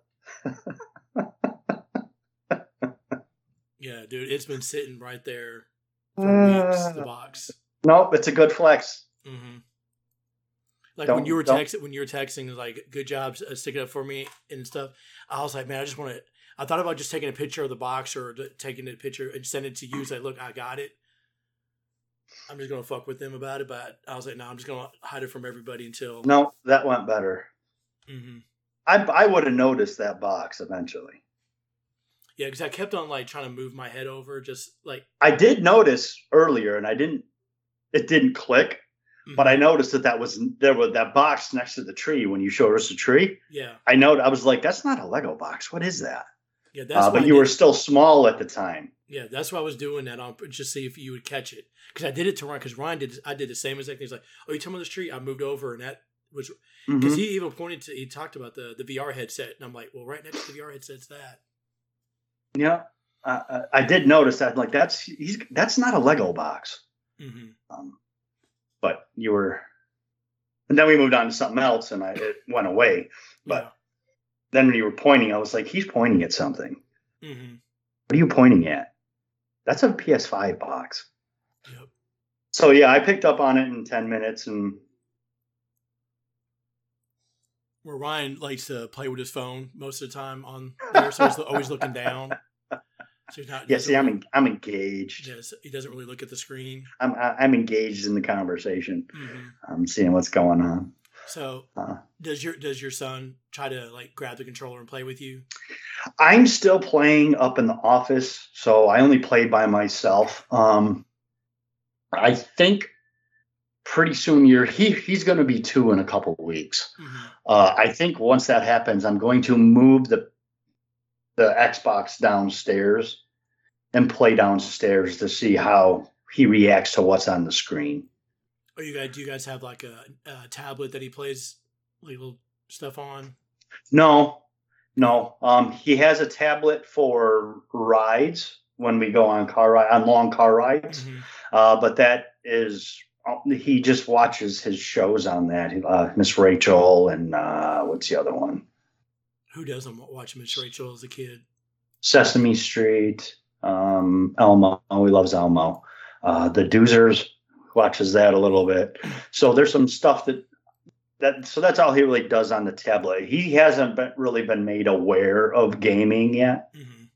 Yeah, dude, it's been sitting right there for weeks. The box. No, it's a good flex. Mm-hmm. Like when you were texting, like, good job sticking up for me and stuff. I was like, man, I thought about just taking a picture of the box or taking a picture and send it to you. Say, look, I got it. I'm just gonna fuck with them about it. But I was like, no, I'm just gonna hide it from everybody until. No, that went better. Mm-hmm. I would have noticed that box eventually. Yeah, because I kept on like trying to move my head over, just like I did notice earlier, and it didn't click, but I noticed there was that box next to the tree when you showed us the tree. Yeah, I was like, that's not a Lego box. What is that? Yeah, that's. But you were still small at the time. Yeah, that's why I was doing that on just see if you would catch it. Because I did it to Ryan. Because Ryan did. I did the same exact thing. He's like, "Oh, you talking about the tree?" I moved over, and that was because he even pointed to. He talked about the VR headset, and I'm like, "Well, right next to the VR headset's that." Yeah, I did notice that. Like that's not a Lego box. Mm-hmm. But you were, and then we moved on to something else, and it went away. But then when you were pointing, I was like, "He's pointing at something." Mm-hmm. What are you pointing at? That's a PS5 box. Yep. So yeah, I picked up on it in 10 minutes, and where Ryan likes to play with his phone most of the time on there, so he's always looking down. So he's not. Yeah, see, I'm engaged. Yes, he doesn't really look at the screen. I'm engaged in the conversation. Mm-hmm. I'm seeing what's going on. So, does your son try to like grab the controller and play with you? I'm still playing up in the office, so I only play by myself. I think pretty soon he's going to be 2 in a couple of weeks. Mm-hmm. I think once that happens, I'm going to move the Xbox downstairs and play downstairs to see how he reacts to what's on the screen. Do you guys have like a tablet that he plays little stuff on? No. He has a tablet for rides when we go on long car rides. Mm-hmm. But that is, he just watches his shows on that. Miss Rachel and what's the other one? Who doesn't watch Miss Rachel as a kid? Sesame Street, Elmo. He loves Elmo. The Doozers, watches that a little bit. So there's some stuff so that's all he really does on the tablet. He hasn't really been made aware of gaming yet,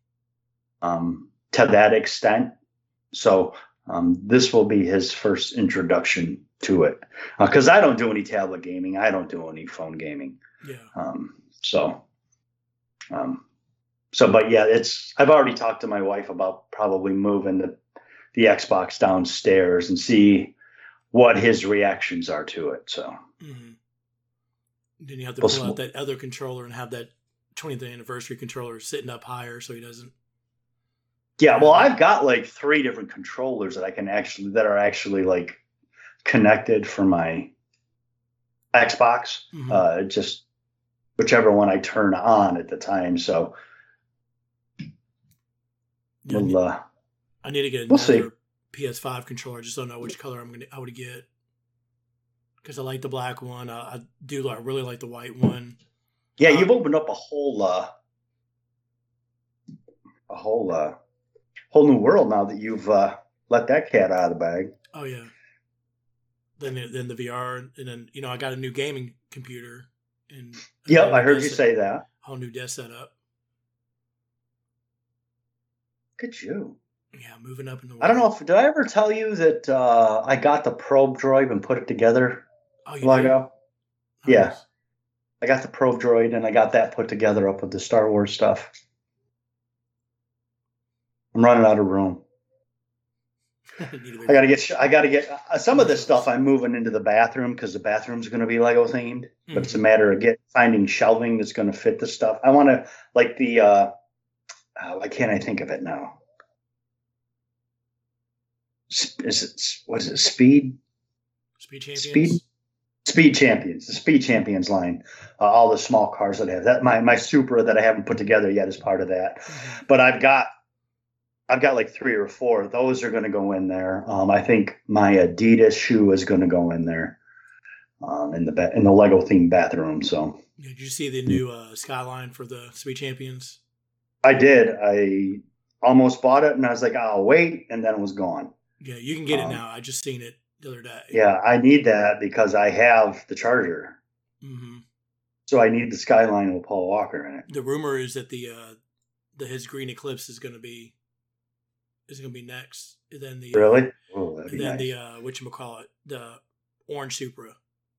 to that extent. So this will be his first introduction to it, because I don't do any tablet gaming. I don't do any phone gaming. Yeah. But yeah, I've already talked to my wife about probably moving the Xbox downstairs and see what his reactions are to it. So then you have to pull out that other controller and have that 20th anniversary controller sitting up higher so he doesn't. Yeah, well, I've got like 3 different controllers that are actually like connected for my Xbox. Just whichever one I turn on at the time. So I need to get another PS5 controller. I just don't know which color I would get, because I like the black one. I really like the white one. Yeah, you've opened up a whole new world now that you've let that cat out of the bag. Oh yeah. Then the VR, and then I got a new gaming computer. And yep, I heard you say that. Whole new desk setup. Look at you. Yeah, moving up in the world. I don't know did I ever tell you that I got the Probe Droid and put it together a while ago? Yeah. I got the Probe Droid and I got that put together up with the Star Wars stuff. I'm running out of room. I gotta get some of this stuff. I'm moving into the bathroom because the bathroom's going to be Lego themed. But it's a matter of finding shelving that's going to fit the stuff. I want to like the. Why can't I think of it now? What is it? Speed Champions. Speed Champions. The Speed Champions line. All the small cars that I have. That my Supra that I haven't put together yet is part of that. But I've got like 3 or 4. Those are going to go in there. I think my Adidas shoe is going to go in there, in the Lego themed bathroom. So. Did you see the new Skyline for the Speed Champions? I did. I almost bought it, and I was like, "I'll wait," and then it was gone. Yeah, you can get it now. I just seen it the other day. Yeah, I need that because I have the Charger. Mm-hmm. So I need the Skyline with Paul Walker in it. The rumor is that his Green Eclipse is going to be next. And then really? Oh, That'd and be then nice. the whatchamacallit, the orange Supra.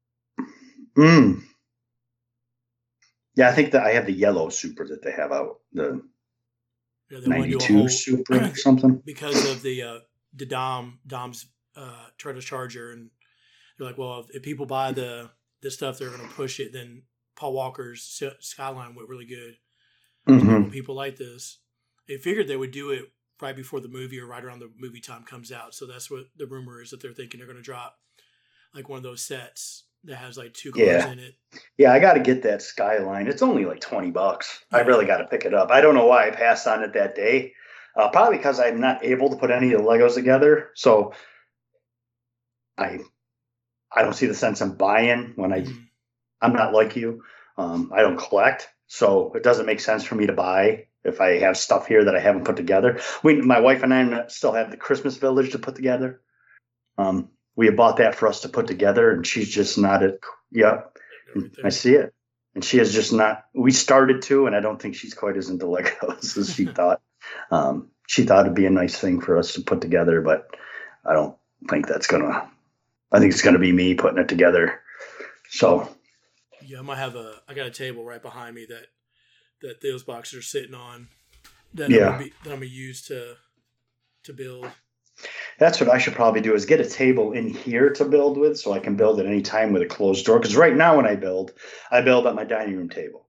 Yeah, I think that I have the yellow Supra that they have out. The They want to do a 92 whole Supra or something. because of the Dom's Charger, and they're like, well, if people buy this stuff, they're going to push it. Then Paul Walker's Skyline went really good. So well, people like this. They figured they would do it right before the movie or right around the movie time comes out. So that's what the rumor is, that they're thinking they're going to drop like one of those sets that has like two cars in it. Yeah, I got to get that Skyline. It's only like $20. Yeah. I really got to pick it up. I don't know why I passed on it that day. Probably because I'm not able to put any of the Legos together. So I don't see the sense in buying when I'm not like you. I don't collect. So it doesn't make sense for me to buy if I have stuff here that I haven't put together. My wife and I still have the Christmas Village to put together. We had bought that for us to put together, and she's just not at. Yep, I see it, and she is just not. We started to, and I don't think she's quite as into Legos as she thought. She thought it'd be a nice thing for us to put together, but I don't think that's gonna. I think it's gonna be me putting it together. So. Yeah, I got a table right behind me that those boxes are sitting on. That I'm gonna use to build. That's what I should probably do, is get a table in here to build with, so I can build at any time with a closed door. Because right now when I build at my dining room table.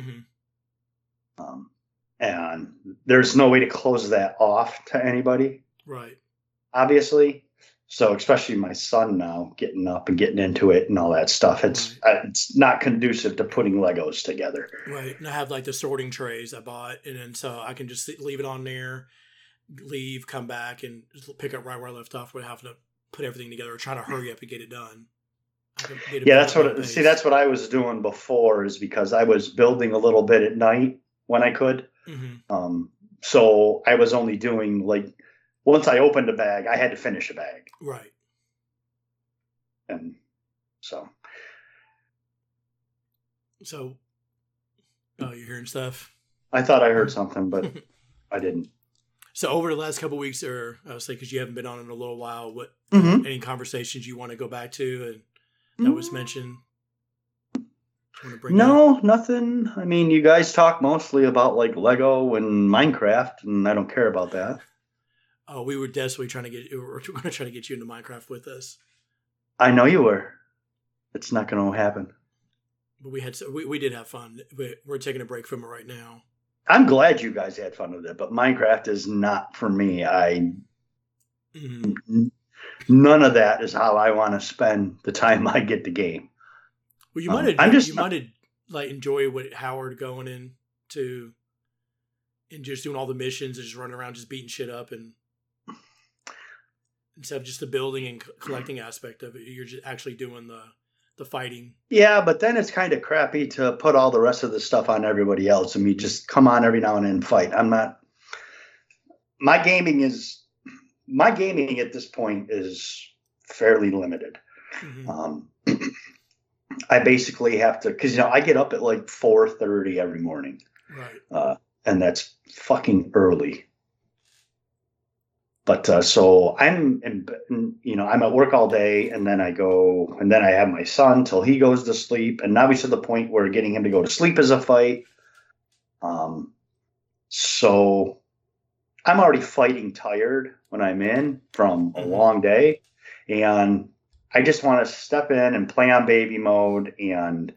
And there's no way to close that off to anybody. Right. Obviously. So especially my son now getting up and getting into it and all that stuff. It's not conducive to putting Legos together. Right. And I have like the sorting trays I bought, and then so I can just leave it on there, leave, come back, and just pick up right where I left off without having to put everything together or trying to hurry up and get it done. That's what I was doing before, is because I was building a little bit at night when I could. So I was only doing like, once I opened a bag, I had to finish a bag. Right. And so. So, you're hearing stuff? I thought I heard something, but I didn't. So over the last couple of weeks, or I would say, because you haven't been on in a little while, what any conversations you want to go back to and that was mentioned? No, nothing. I mean, you guys talk mostly about like Lego and Minecraft, and I don't care about that. Oh, we were desperately trying to get you into Minecraft with us. I know you were. It's not going to happen. But we did have fun. We're taking a break from it right now. I'm glad you guys had fun with it, but Minecraft is not for me. None of that is how I want to spend the time I get the game. Well, you might have like enjoy what Howard going into and just doing all the missions and just running around just beating shit up, and instead of just the building and collecting aspect of it, you're just actually doing the fighting. Yeah, but then it's kind of crappy to put all the rest of the stuff on everybody else. I mean, just come on every now and then and fight. I'm not. My gaming at this point is fairly limited. I basically have to, because I get up at like 4:30 every morning, right? And that's fucking early. But so I'm at work all day, and then I go, and then I have my son till he goes to sleep, and now he's to the point where getting him to go to sleep is a fight. So I'm already fighting tired when I'm in from a long day, and I just want to step in and play on baby mode and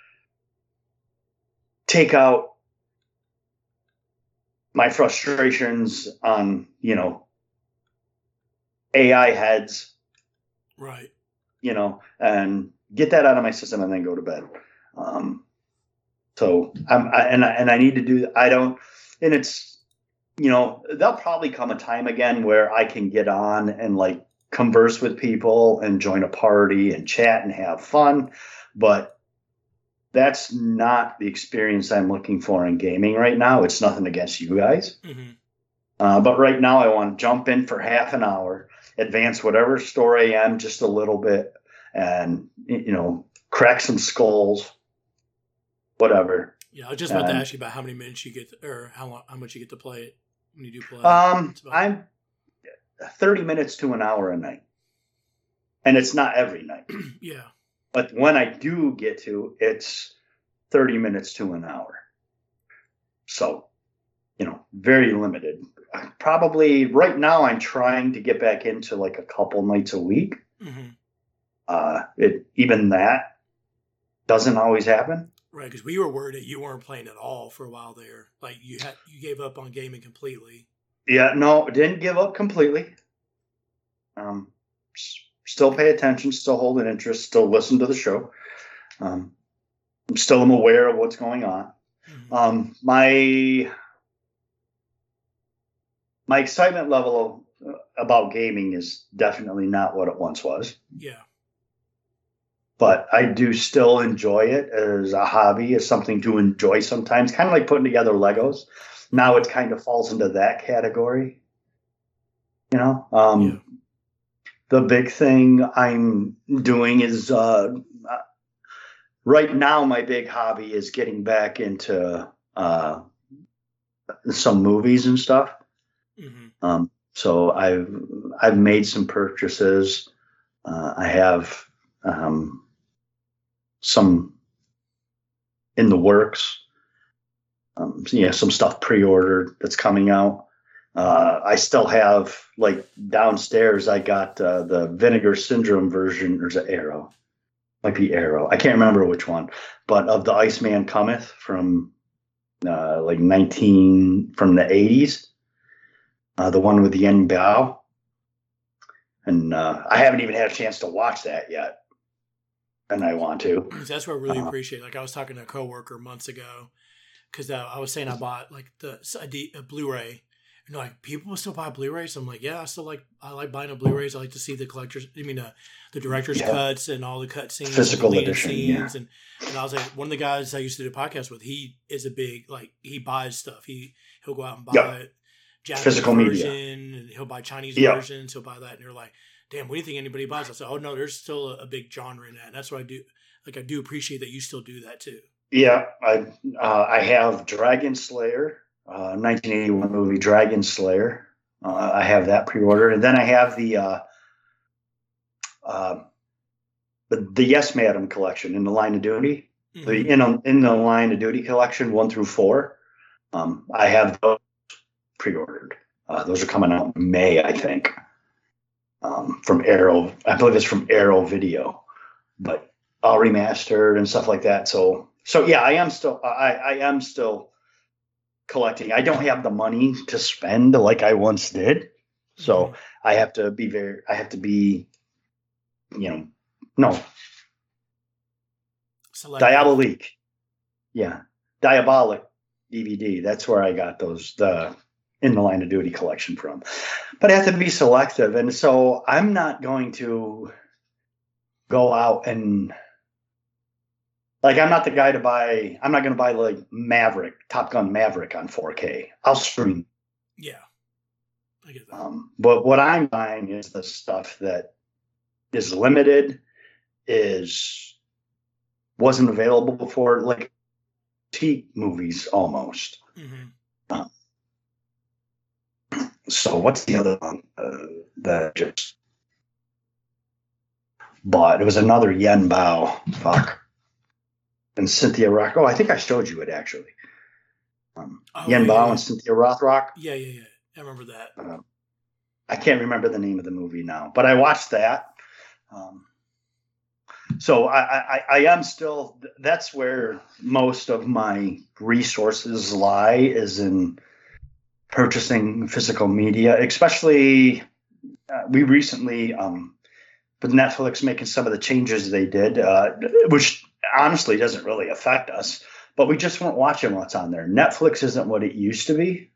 take out my frustrations on, AI heads, right? And get that out of my system and then go to bed. So I need to do. I don't, and it's, there'll probably come a time again where I can get on and like converse with people and join a party and chat and have fun, but that's not the experience I'm looking for in gaming right now. It's nothing against you guys. But right now I want to jump in for half an hour, advance whatever story I am just a little bit, and, crack some skulls, whatever. Yeah, I was just about to ask you about how many minutes you get, or how much you get to play it when you do play. 30 minutes to an hour a night. And it's not every night. Yeah. But when I do get to, it's 30 minutes to an hour. So, very limited. Probably right now I'm trying to get back into like a couple nights a week. Even that doesn't always happen. Right, because we were worried that you weren't playing at all for a while there. Like you gave up on gaming completely. Yeah, no, didn't give up completely. Still pay attention, still hold an interest, still listen to the show. I'm still aware of what's going on. My excitement level about gaming is definitely not what it once was. Yeah. But I do still enjoy it as a hobby, as something to enjoy sometimes, kind of like putting together Legos. Now it kind of falls into that category. The big thing I'm doing is right now my big hobby is getting back into some movies and stuff. So I've made some purchases. I have some in the works. Some stuff pre-ordered that's coming out. I still have, like, downstairs, I got the Vinegar Syndrome version, or is it Arrow? Might be Arrow. I can't remember which one, but of the Iceman Cometh from from the 80s. The one with the Yen Bao. And I haven't even had a chance to watch that yet. And I want to. That's what I really appreciate. Like, I was talking to a coworker months ago, because I was saying I bought like a Blu-ray, and like, people still buy Blu-rays. I'm like, yeah, I like buying a Blu-rays. I like to see the the director's cuts and all the cut scenes, physical edition, scenes, and I was like, one of the guys I used to do a podcast with, he is a big, like, he buys stuff. He'll go out and buy it. Japanese physical version, media, and he'll buy Chinese versions. He'll buy that, and they're like, "Damn, what do you think anybody buys?" I said, "Oh no, there's still a big genre in that." And that's what I do. Like, I do appreciate that you still do that too. Yeah, I have Dragon Slayer, 1981 movie Dragon Slayer. I have that pre-ordered, and then I have the Yes Madam collection in the Line of Duty. In the Line of Duty collection 1 through 4. I have those pre-ordered. Those are coming out in May, I think. From Arrow, I believe it's from Arrow Video, but all remastered and stuff like that. So yeah, I am still collecting. I don't have the money to spend like I once did, so I have to be, Diabolique. Yeah, Diabolic DVD. That's where I got the In the Line of Duty collection from. But I have to be selective, and so I'm not going to go out and, like, I'm not the guy to buy. I'm not going to buy like Top Gun Maverick on 4K. I'll stream. Yeah, I get that. But what I'm buying is the stuff that is limited, wasn't available before, like T movies almost. So what's the other one that I just bought? It was another Yen Bao. Fuck. And Cynthia Rock. Oh, I think I showed you it, actually. Yen Bao and Cynthia Rothrock. Yeah. I remember that. I can't remember the name of the movie now, but I watched that. So I am still, that's where most of my resources lie, is in purchasing physical media, especially we recently, with Netflix making some of the changes they did, which honestly doesn't really affect us, but we just weren't watching what's on there. Netflix isn't what it used to be.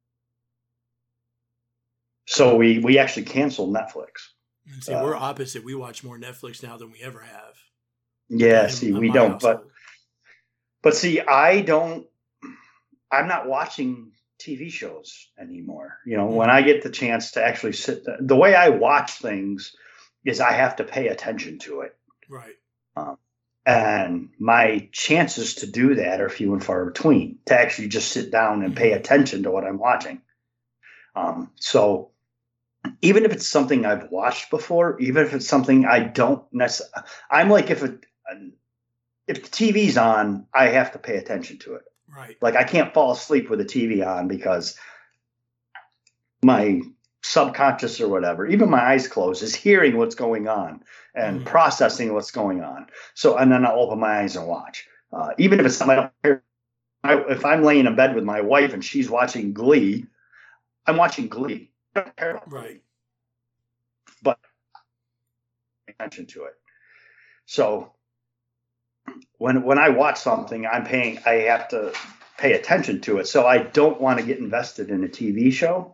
So we actually canceled Netflix. And see, we're opposite. We watch more Netflix now than we ever have. Yeah, we don't. But see, I'm not watching TV shows anymore. When I get the chance to actually sit, the way I watch things is I have to pay attention to it. Right. And my chances to do that are few and far between, to actually just sit down and pay attention to what I'm watching. So even if it's something I've watched before, even if it's something I don't necessarily, I'm like, if the TV's on, I have to pay attention to it. Right. Like I can't fall asleep with the TV on because my subconscious or whatever, even my eyes closed, is hearing what's going on and processing what's going on. So, and then I'll open my eyes and watch. Even if it's something I don't care. If I'm laying in bed with my wife and she's watching Glee, I'm watching Glee. I don't care about Glee. But pay attention to it. So when I watch something, I have to pay attention to it. So I don't want to get invested in a TV show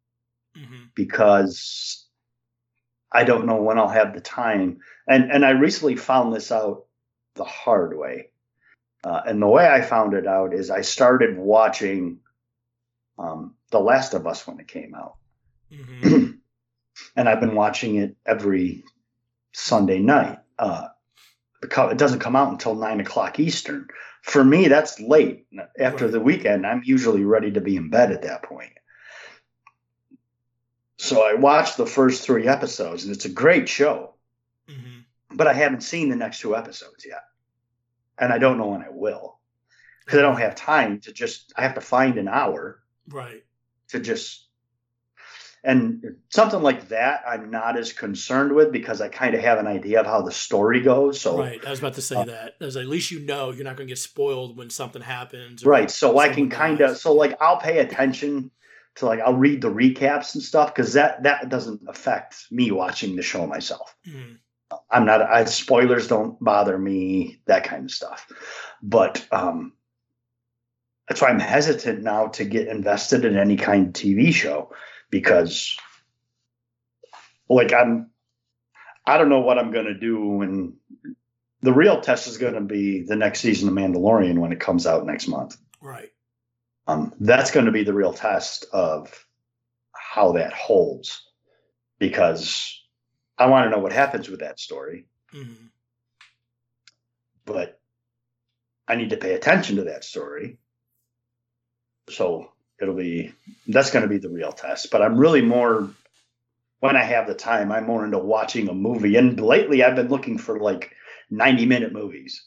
because I don't know when I'll have the time. And I recently found this out the hard way. And the way I found it out is I started watching The Last of Us when it came out. And I've been watching it every Sunday night. It doesn't come out until 9:00 Eastern. For me, that's late. After the weekend, I'm usually ready to be in bed at that point. So I watched the first 3 episodes, and it's a great show. But I haven't seen the next 2 episodes yet. And I don't know when I will. Because I don't have time to I have to find an hour. Right. To just... And something like that, I'm not as concerned with because I kind of have an idea of how the story goes. So, right. I was about to say that. As at least you're not going to get spoiled when something happens. Right. So I can I'll pay attention to I'll read the recaps and stuff because that doesn't affect me watching the show myself. Spoilers don't bother me, that kind of stuff. But that's why I'm hesitant now to get invested in any kind of TV show. Because, I don't know what I'm going to do. And the real test is going to be the next season of Mandalorian when it comes out next month. Right. That's going to be the real test of how that holds. Because I want to know what happens with that story. But I need to pay attention to that story. So... that's going to be the real test. But I'm really more, when I have the time, I'm more into watching a movie. And lately I've been looking for 90-minute movies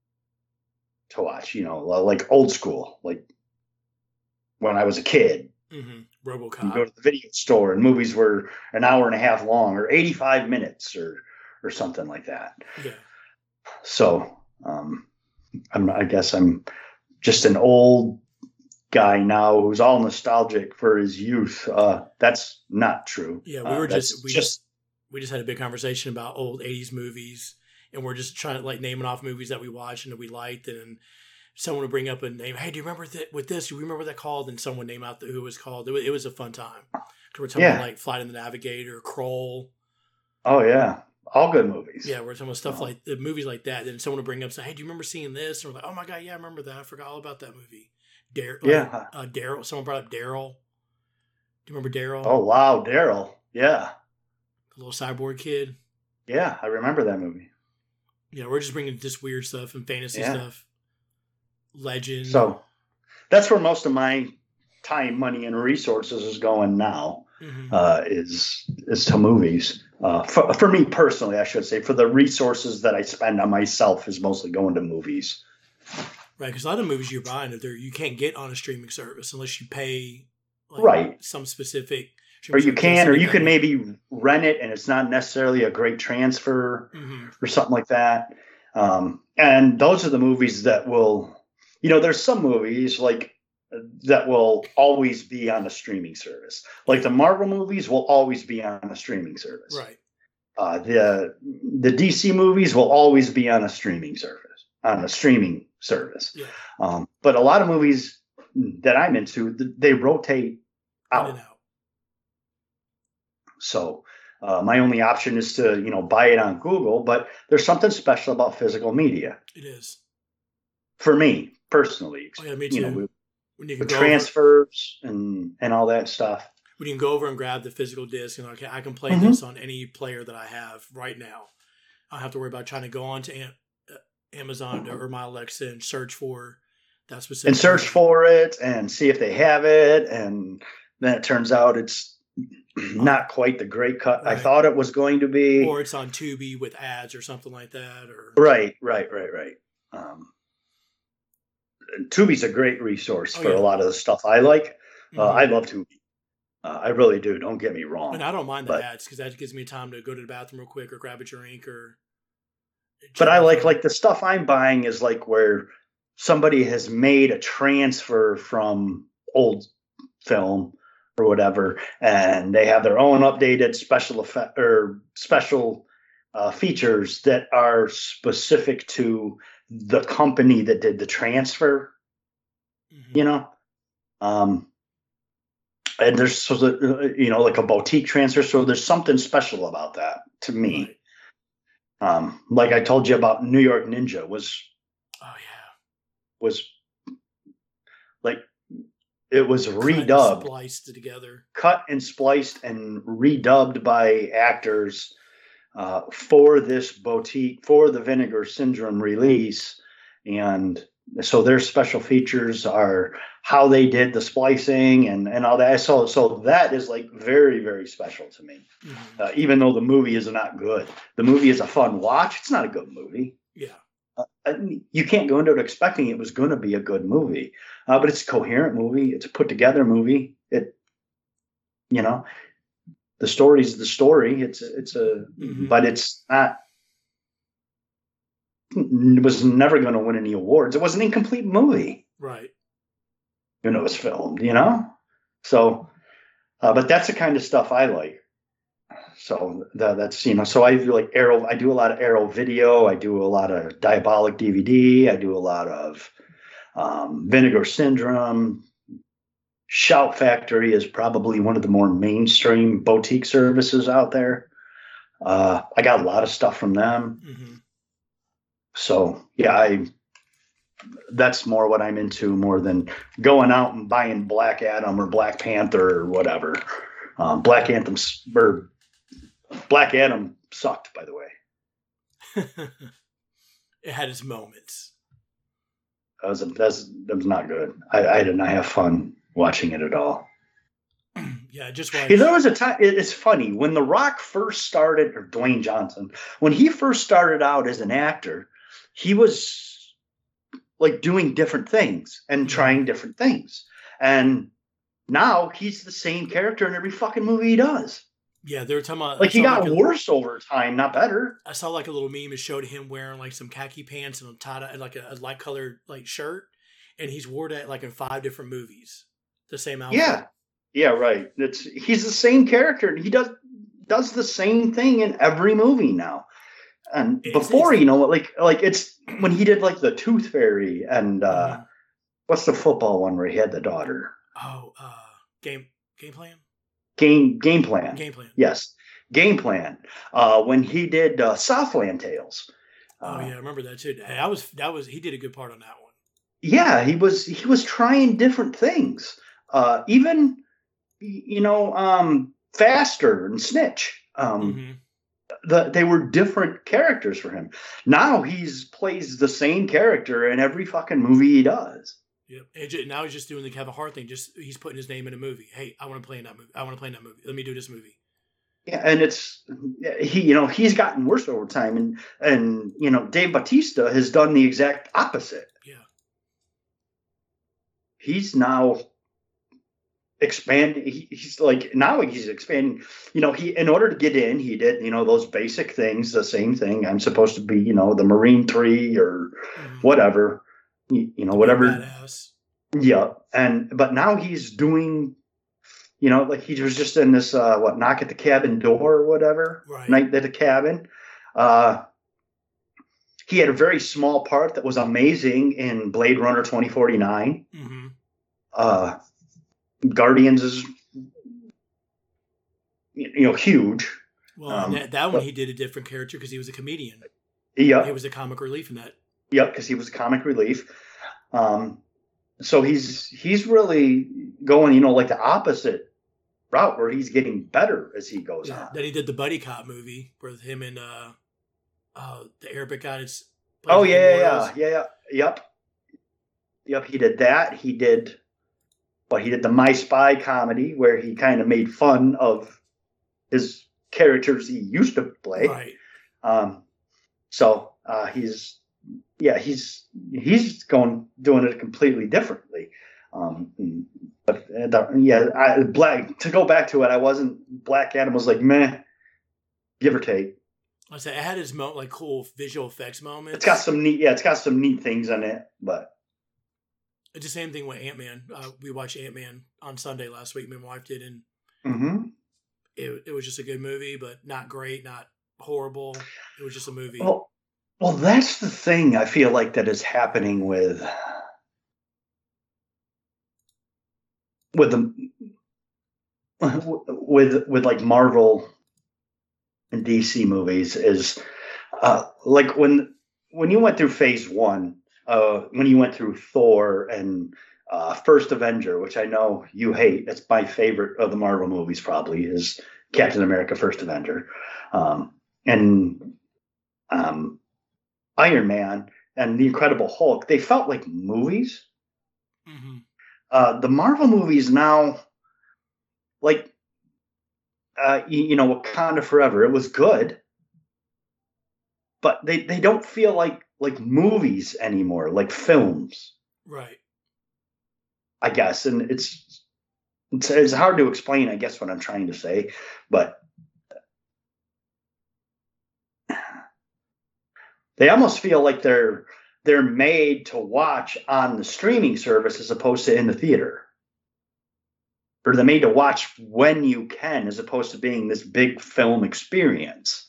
to watch, like old school, like when I was a kid. RoboCop. You go to the video store and movies were an hour and a half long or 85 minutes or something like that. Yeah. So I guess I'm just an old guy now who's all nostalgic for his youth. That's not true. Yeah, we just had a big conversation about old 80s movies, and we're just trying to naming off movies that we watched and that we liked, and someone would bring up a name. Hey, do you remember with this? Do you remember what that called? And someone name out who it was called. It was a fun time. We're talking about Flight of the Navigator, Kroll. Oh yeah, all good movies. Yeah, we're talking about stuff like the movies like that. Then someone would bring up, say, "Hey, do you remember seeing this?" And we're like, "Oh my god, yeah, I remember that. I forgot all about that movie." Daryl. Someone brought up Daryl. Do you remember Daryl? Oh wow, Daryl. Yeah. The little cyborg kid. Yeah, I remember that movie. Yeah, we're just bringing just weird stuff and fantasy stuff. Legend. So that's where most of my time, money, and resources is going now. Is to movies. For me personally, I should say, for the resources that I spend on myself is mostly going to movies. Right, because a lot of movies you're buying, you can't get on a streaming service unless you pay some specific. Or you can maybe rent it, and it's not necessarily a great transfer or something like that. And those are the movies that will, there's some movies that will always be on a streaming service. Like the Marvel movies will always be on a streaming service. Right. The DC movies will always be on a streaming service. Yeah. But a lot of movies that I'm into, they rotate out. So my only option is to, buy it on Google, but there's something special about physical media. It is. For me, personally. Oh, yeah, me too. With transfers and all that stuff. When you can go over and grab the physical disc and okay, I can play this on any player that I have right now. I don't have to worry about trying to go on to Amazon or my Alexa and search for that specific. And search for it and see if they have it. And then it turns out it's not quite the great cut right. I thought it was going to be. Or it's on Tubi with ads or something like that. Or Right. Tubi's a great resource for a lot of the stuff I like. I love Tubi. I really do. Don't get me wrong. And I don't mind the ads because that gives me time to go to the bathroom real quick or grab a drink or. But I like the stuff I'm buying is like where somebody has made a transfer from old film or whatever, and they have their own updated special effect or special features that are specific to the company that did the transfer. You know, and there's like a boutique transfer, so there's something special about that to me. Right. Like I told you about New York Ninja was like it was redubbed, spliced together, cut and spliced and redubbed by actors for this boutique, for the Vinegar Syndrome release. And so their special features are how they did the splicing and all that. So that is like very, very special to me. Even though the movie is not good, the movie is a fun watch. It's not a good movie. Yeah. You can't go into it expecting it was going to be a good movie, but it's a coherent movie. It's a put together movie. The story's the story. But it's not. It was never going to win any awards. It was an incomplete movie, right? When it was filmed, So, but that's the kind of stuff I like. So that's so I do like Arrow. I do a lot of Arrow Video. I do a lot of Diabolic DVD. I do a lot of Vinegar Syndrome. Shout Factory is probably one of the more mainstream boutique services out there. I got a lot of stuff from them. So yeah, that's more what I'm into more than going out and buying Black Adam or Black Panther or whatever. Black Adam sucked, by the way. It had its moments. That was not good. I did not have fun watching it at all. Yeah, just watched. There was a time. It's funny when The Rock first started, or Dwayne Johnson, when he first started out as an actor, he was like doing different things and trying different things, and now he's the same character in every fucking movie he does. Yeah, they were talking about like he got worse over time, not better. I saw like a little meme that showed him wearing like some khaki pants and like a light colored like shirt, and he's wore that like in 5 different movies. The same outfit. Yeah, right. He's the same character, and he does the same thing in every movie now. And before, like it's when he did like the Tooth Fairy and what's the football one where he had the daughter? Oh, Game Plan. Game Plan. Yes, Game Plan. When he did Southland Tales. Oh yeah, I remember that too. He did a good part on that one. Yeah, he was trying different things. Even Faster and Snitch. They were different characters for him. Now plays the same character in every fucking movie he does. Yep. Now he's just doing the Kevin Hart thing. He's putting his name in a movie. Hey, I want to play in that movie. Let me do this movie. Yeah, and he's gotten worse over time, and Dave Bautista has done the exact opposite. Yeah. He's now expanding. He's expanding. In order to get in, he did those basic things, the same thing. I'm supposed to be the Marine 3 or whatever. Whatever. Badass. Yeah, but now he's doing, like he was just in this Knock at the Cabin Door or whatever, right. Night at the Cabin. He had a very small part that was amazing in Blade Runner 2049. Guardians is huge. Well, that one he did a different character because he was a comedian. Yeah, he was a comic relief in that. Yep, because he was a comic relief. So he's really going, like the opposite route where he's getting better as he goes on. Then he did the buddy cop movie with him and the Arabic guy. Yep. He did that. He did the My Spy comedy where he kind of made fun of his characters he used to play. Right. So he's doing it completely differently. But to go back to it, Black Adam was like meh, give or take. I say it had its like cool visual effects moments. It's got some neat things in it, but it's the same thing with Ant-Man. We watched Ant-Man on Sunday last week. My wife did, and it was just a good movie, but not great, not horrible. It was just a movie. Well, that's the thing I feel like that is happening with like Marvel and DC movies is like when you went through phase one, when you went through Thor and First Avenger, which I know you hate. It's my favorite of the Marvel movies, probably, is Captain America: First Avenger, and Iron Man and the Incredible Hulk. They felt like movies. Mm-hmm. The Marvel movies now, like Wakanda Forever, it was good, but they don't feel like movies anymore, like films. Right. I guess, and it's hard to explain, I guess, what I'm trying to say, but they almost feel like they're made to watch on the streaming service as opposed to in the theater. Or they're made to watch when you can, as opposed to being this big film experience.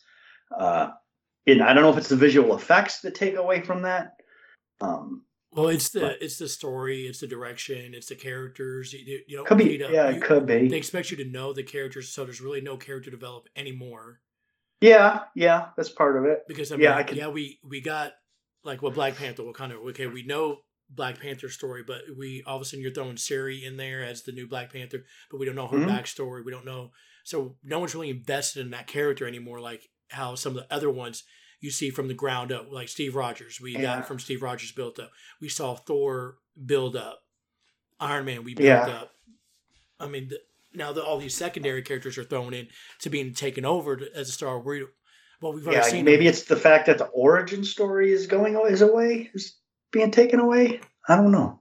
And I don't know if it's the visual effects that take away from that. Well, it's the story, it's the direction, it's the characters. You don't could be, it could be. They expect you to know the characters, so there's really no character develop anymore. Yeah, that's part of it. Because we got like what Black Panther. We know Black Panther's story, but all of a sudden you're throwing Shuri in there as the new Black Panther, but we don't know her backstory. We don't know, so no one's really invested in that character anymore. Like how some of the other ones you see from the ground up, like Steve Rogers. We got from Steve Rogers built up. We saw Thor build up. Iron Man, we built up. I mean, now all these secondary characters are thrown in to being taken over as a star. We've already seen maybe it's the fact that the origin story is being taken away. I don't know.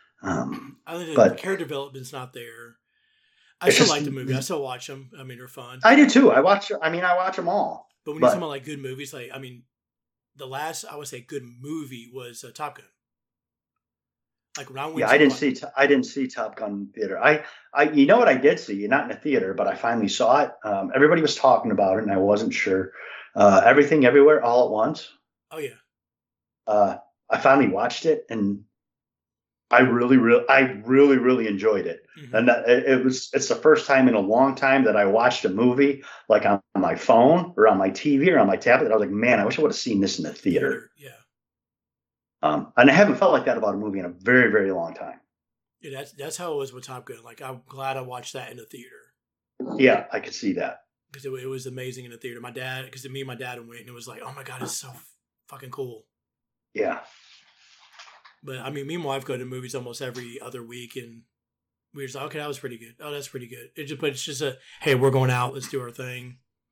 I think the character development's not there. I still like the movie. I still watch them. I mean, they're fun. I do too. I watch them all. But when you're talking about like good movies, like the last I would say good movie was Top Gun. Like when I went, I didn't see Top Gun in theater. I you know what I did see? Not in a theater, but I finally saw it. Everybody was talking about it, and I wasn't sure. Everything, Everywhere, All at Once. Oh yeah. I finally watched it, and I really enjoyed it. Mm-hmm. And it's the first time in a long time that I watched a movie like on my phone or on my TV or on my tablet. I was like, man, I wish I would have seen this in the theater. Yeah. And I haven't felt like that about a movie in a very, very long time. Yeah, that's how it was with Top Gun. Like, I'm glad I watched that in the theater. Yeah, I could see that. Because it was amazing in the theater. Because me and my dad went, and it was like, oh my God, it's so fucking cool. Yeah. But I mean, me and my wife go to movies almost every other week, and we were just like, okay, that was pretty good. Oh, that's pretty good. It's just hey, we're going out, let's do our thing.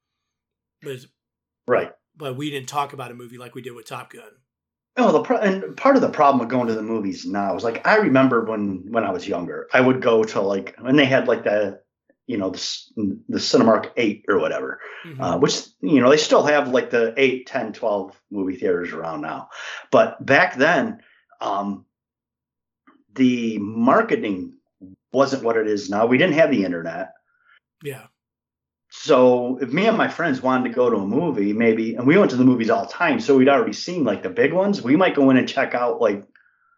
But we didn't talk about a movie like we did with Top Gun. Oh, and part of the problem with going to the movies now is like I remember when I was younger, I would go to like when they had like the Cinemark 8 or whatever, which they still have like the 8, 10, 12 movie theaters around now, but back then. The marketing wasn't what it is now. We didn't have the internet. Yeah. So if me and my friends wanted to go to a movie, maybe, and we went to the movies all the time, so we'd already seen like the big ones, we might go in and check out like,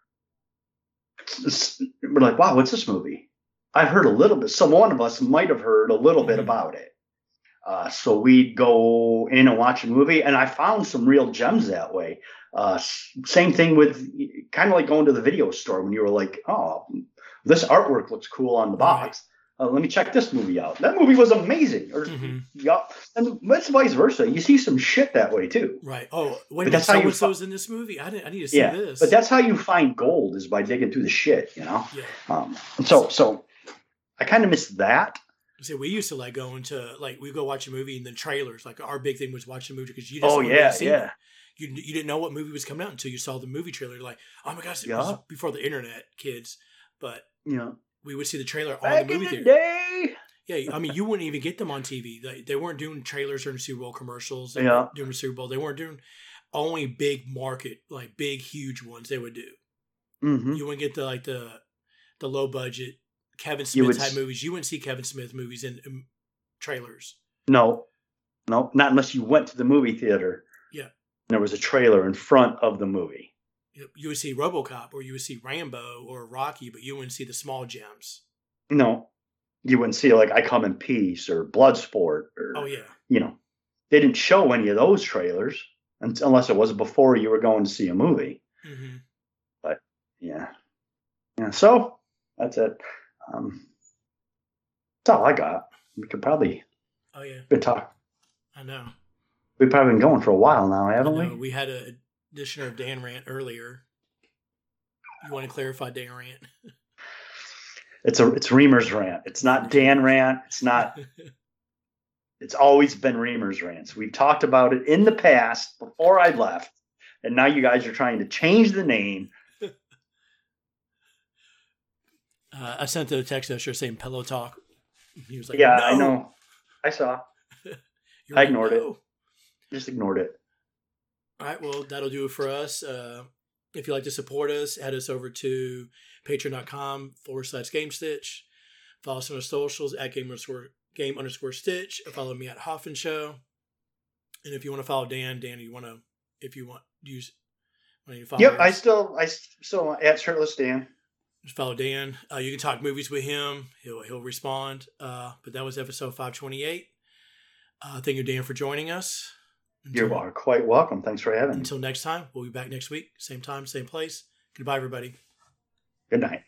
we're like, wow, what's this movie? I've heard a little bit. So one of us might have heard a little bit about it. So we'd go in and watch a movie, and I found some real gems that way. Same thing with kind of like going to the video store when you were like, oh, this artwork looks cool on the box. Let me check this movie out. That movie was amazing. Or, and that's vice versa. You see some shit that way too. Right. Oh, wait, that's how so-and-so's in this movie. I need to see this. But that's how you find gold is by digging through the shit, Yeah. So I kind of miss that. So we used to like go into like we go watch a movie and then trailers. Like our big thing was watching a movie because you just you didn't know what movie was coming out until you saw the movie trailer. You're like, oh my gosh, it was before the internet, kids. But we would see the trailer on the movie theater. Day. Yeah, I mean, you wouldn't even get them on TV. They weren't doing trailers during Super Bowl commercials. They weren't doing the Super Bowl. They weren't doing only big market, like big, huge ones. They would do. Mm-hmm. You wouldn't get the low budget Kevin Smith type movies. You wouldn't see Kevin Smith movies in trailers. No, not unless you went to the movie theater. Yeah, and there was a trailer in front of the movie. You would see RoboCop or you would see Rambo or Rocky, but you wouldn't see the small gems. No. You wouldn't see like I Come in Peace or Bloodsport or they didn't show any of those trailers unless it was before you were going to see a movie. Mm-hmm. But yeah. So that's it. That's all I got. We could probably. Oh yeah. Good talk. I know. We've probably been going for a while now, haven't we? We had an addition of Dan Rant earlier. You want to clarify Dan Rant? It's Reamer's Rant. It's not Dan Rant. It's not. It's always been Reamer's Rants. We've talked about it in the past before I left, and now you guys are trying to change the name. I sent a text yesterday saying Pillow Talk. He was like, "Yeah, no. I know. I saw. I ignored it. Just ignored it." All right. Well, that'll do it for us. If you'd like to support us, head us over to patreon.com/GameStitch. Follow us on our socials at game_stitch. Follow me at Hoffman Show. And if you want to follow Dan, you want to follow. Yep, I still at Shirtless Dan. Just follow Dan. You can talk movies with him. He'll respond. But that was episode 528. Thank you, Dan, for joining us. You are quite welcome. Thanks for having me. Until next time, we'll be back next week. Same time, same place. Goodbye, everybody. Good night.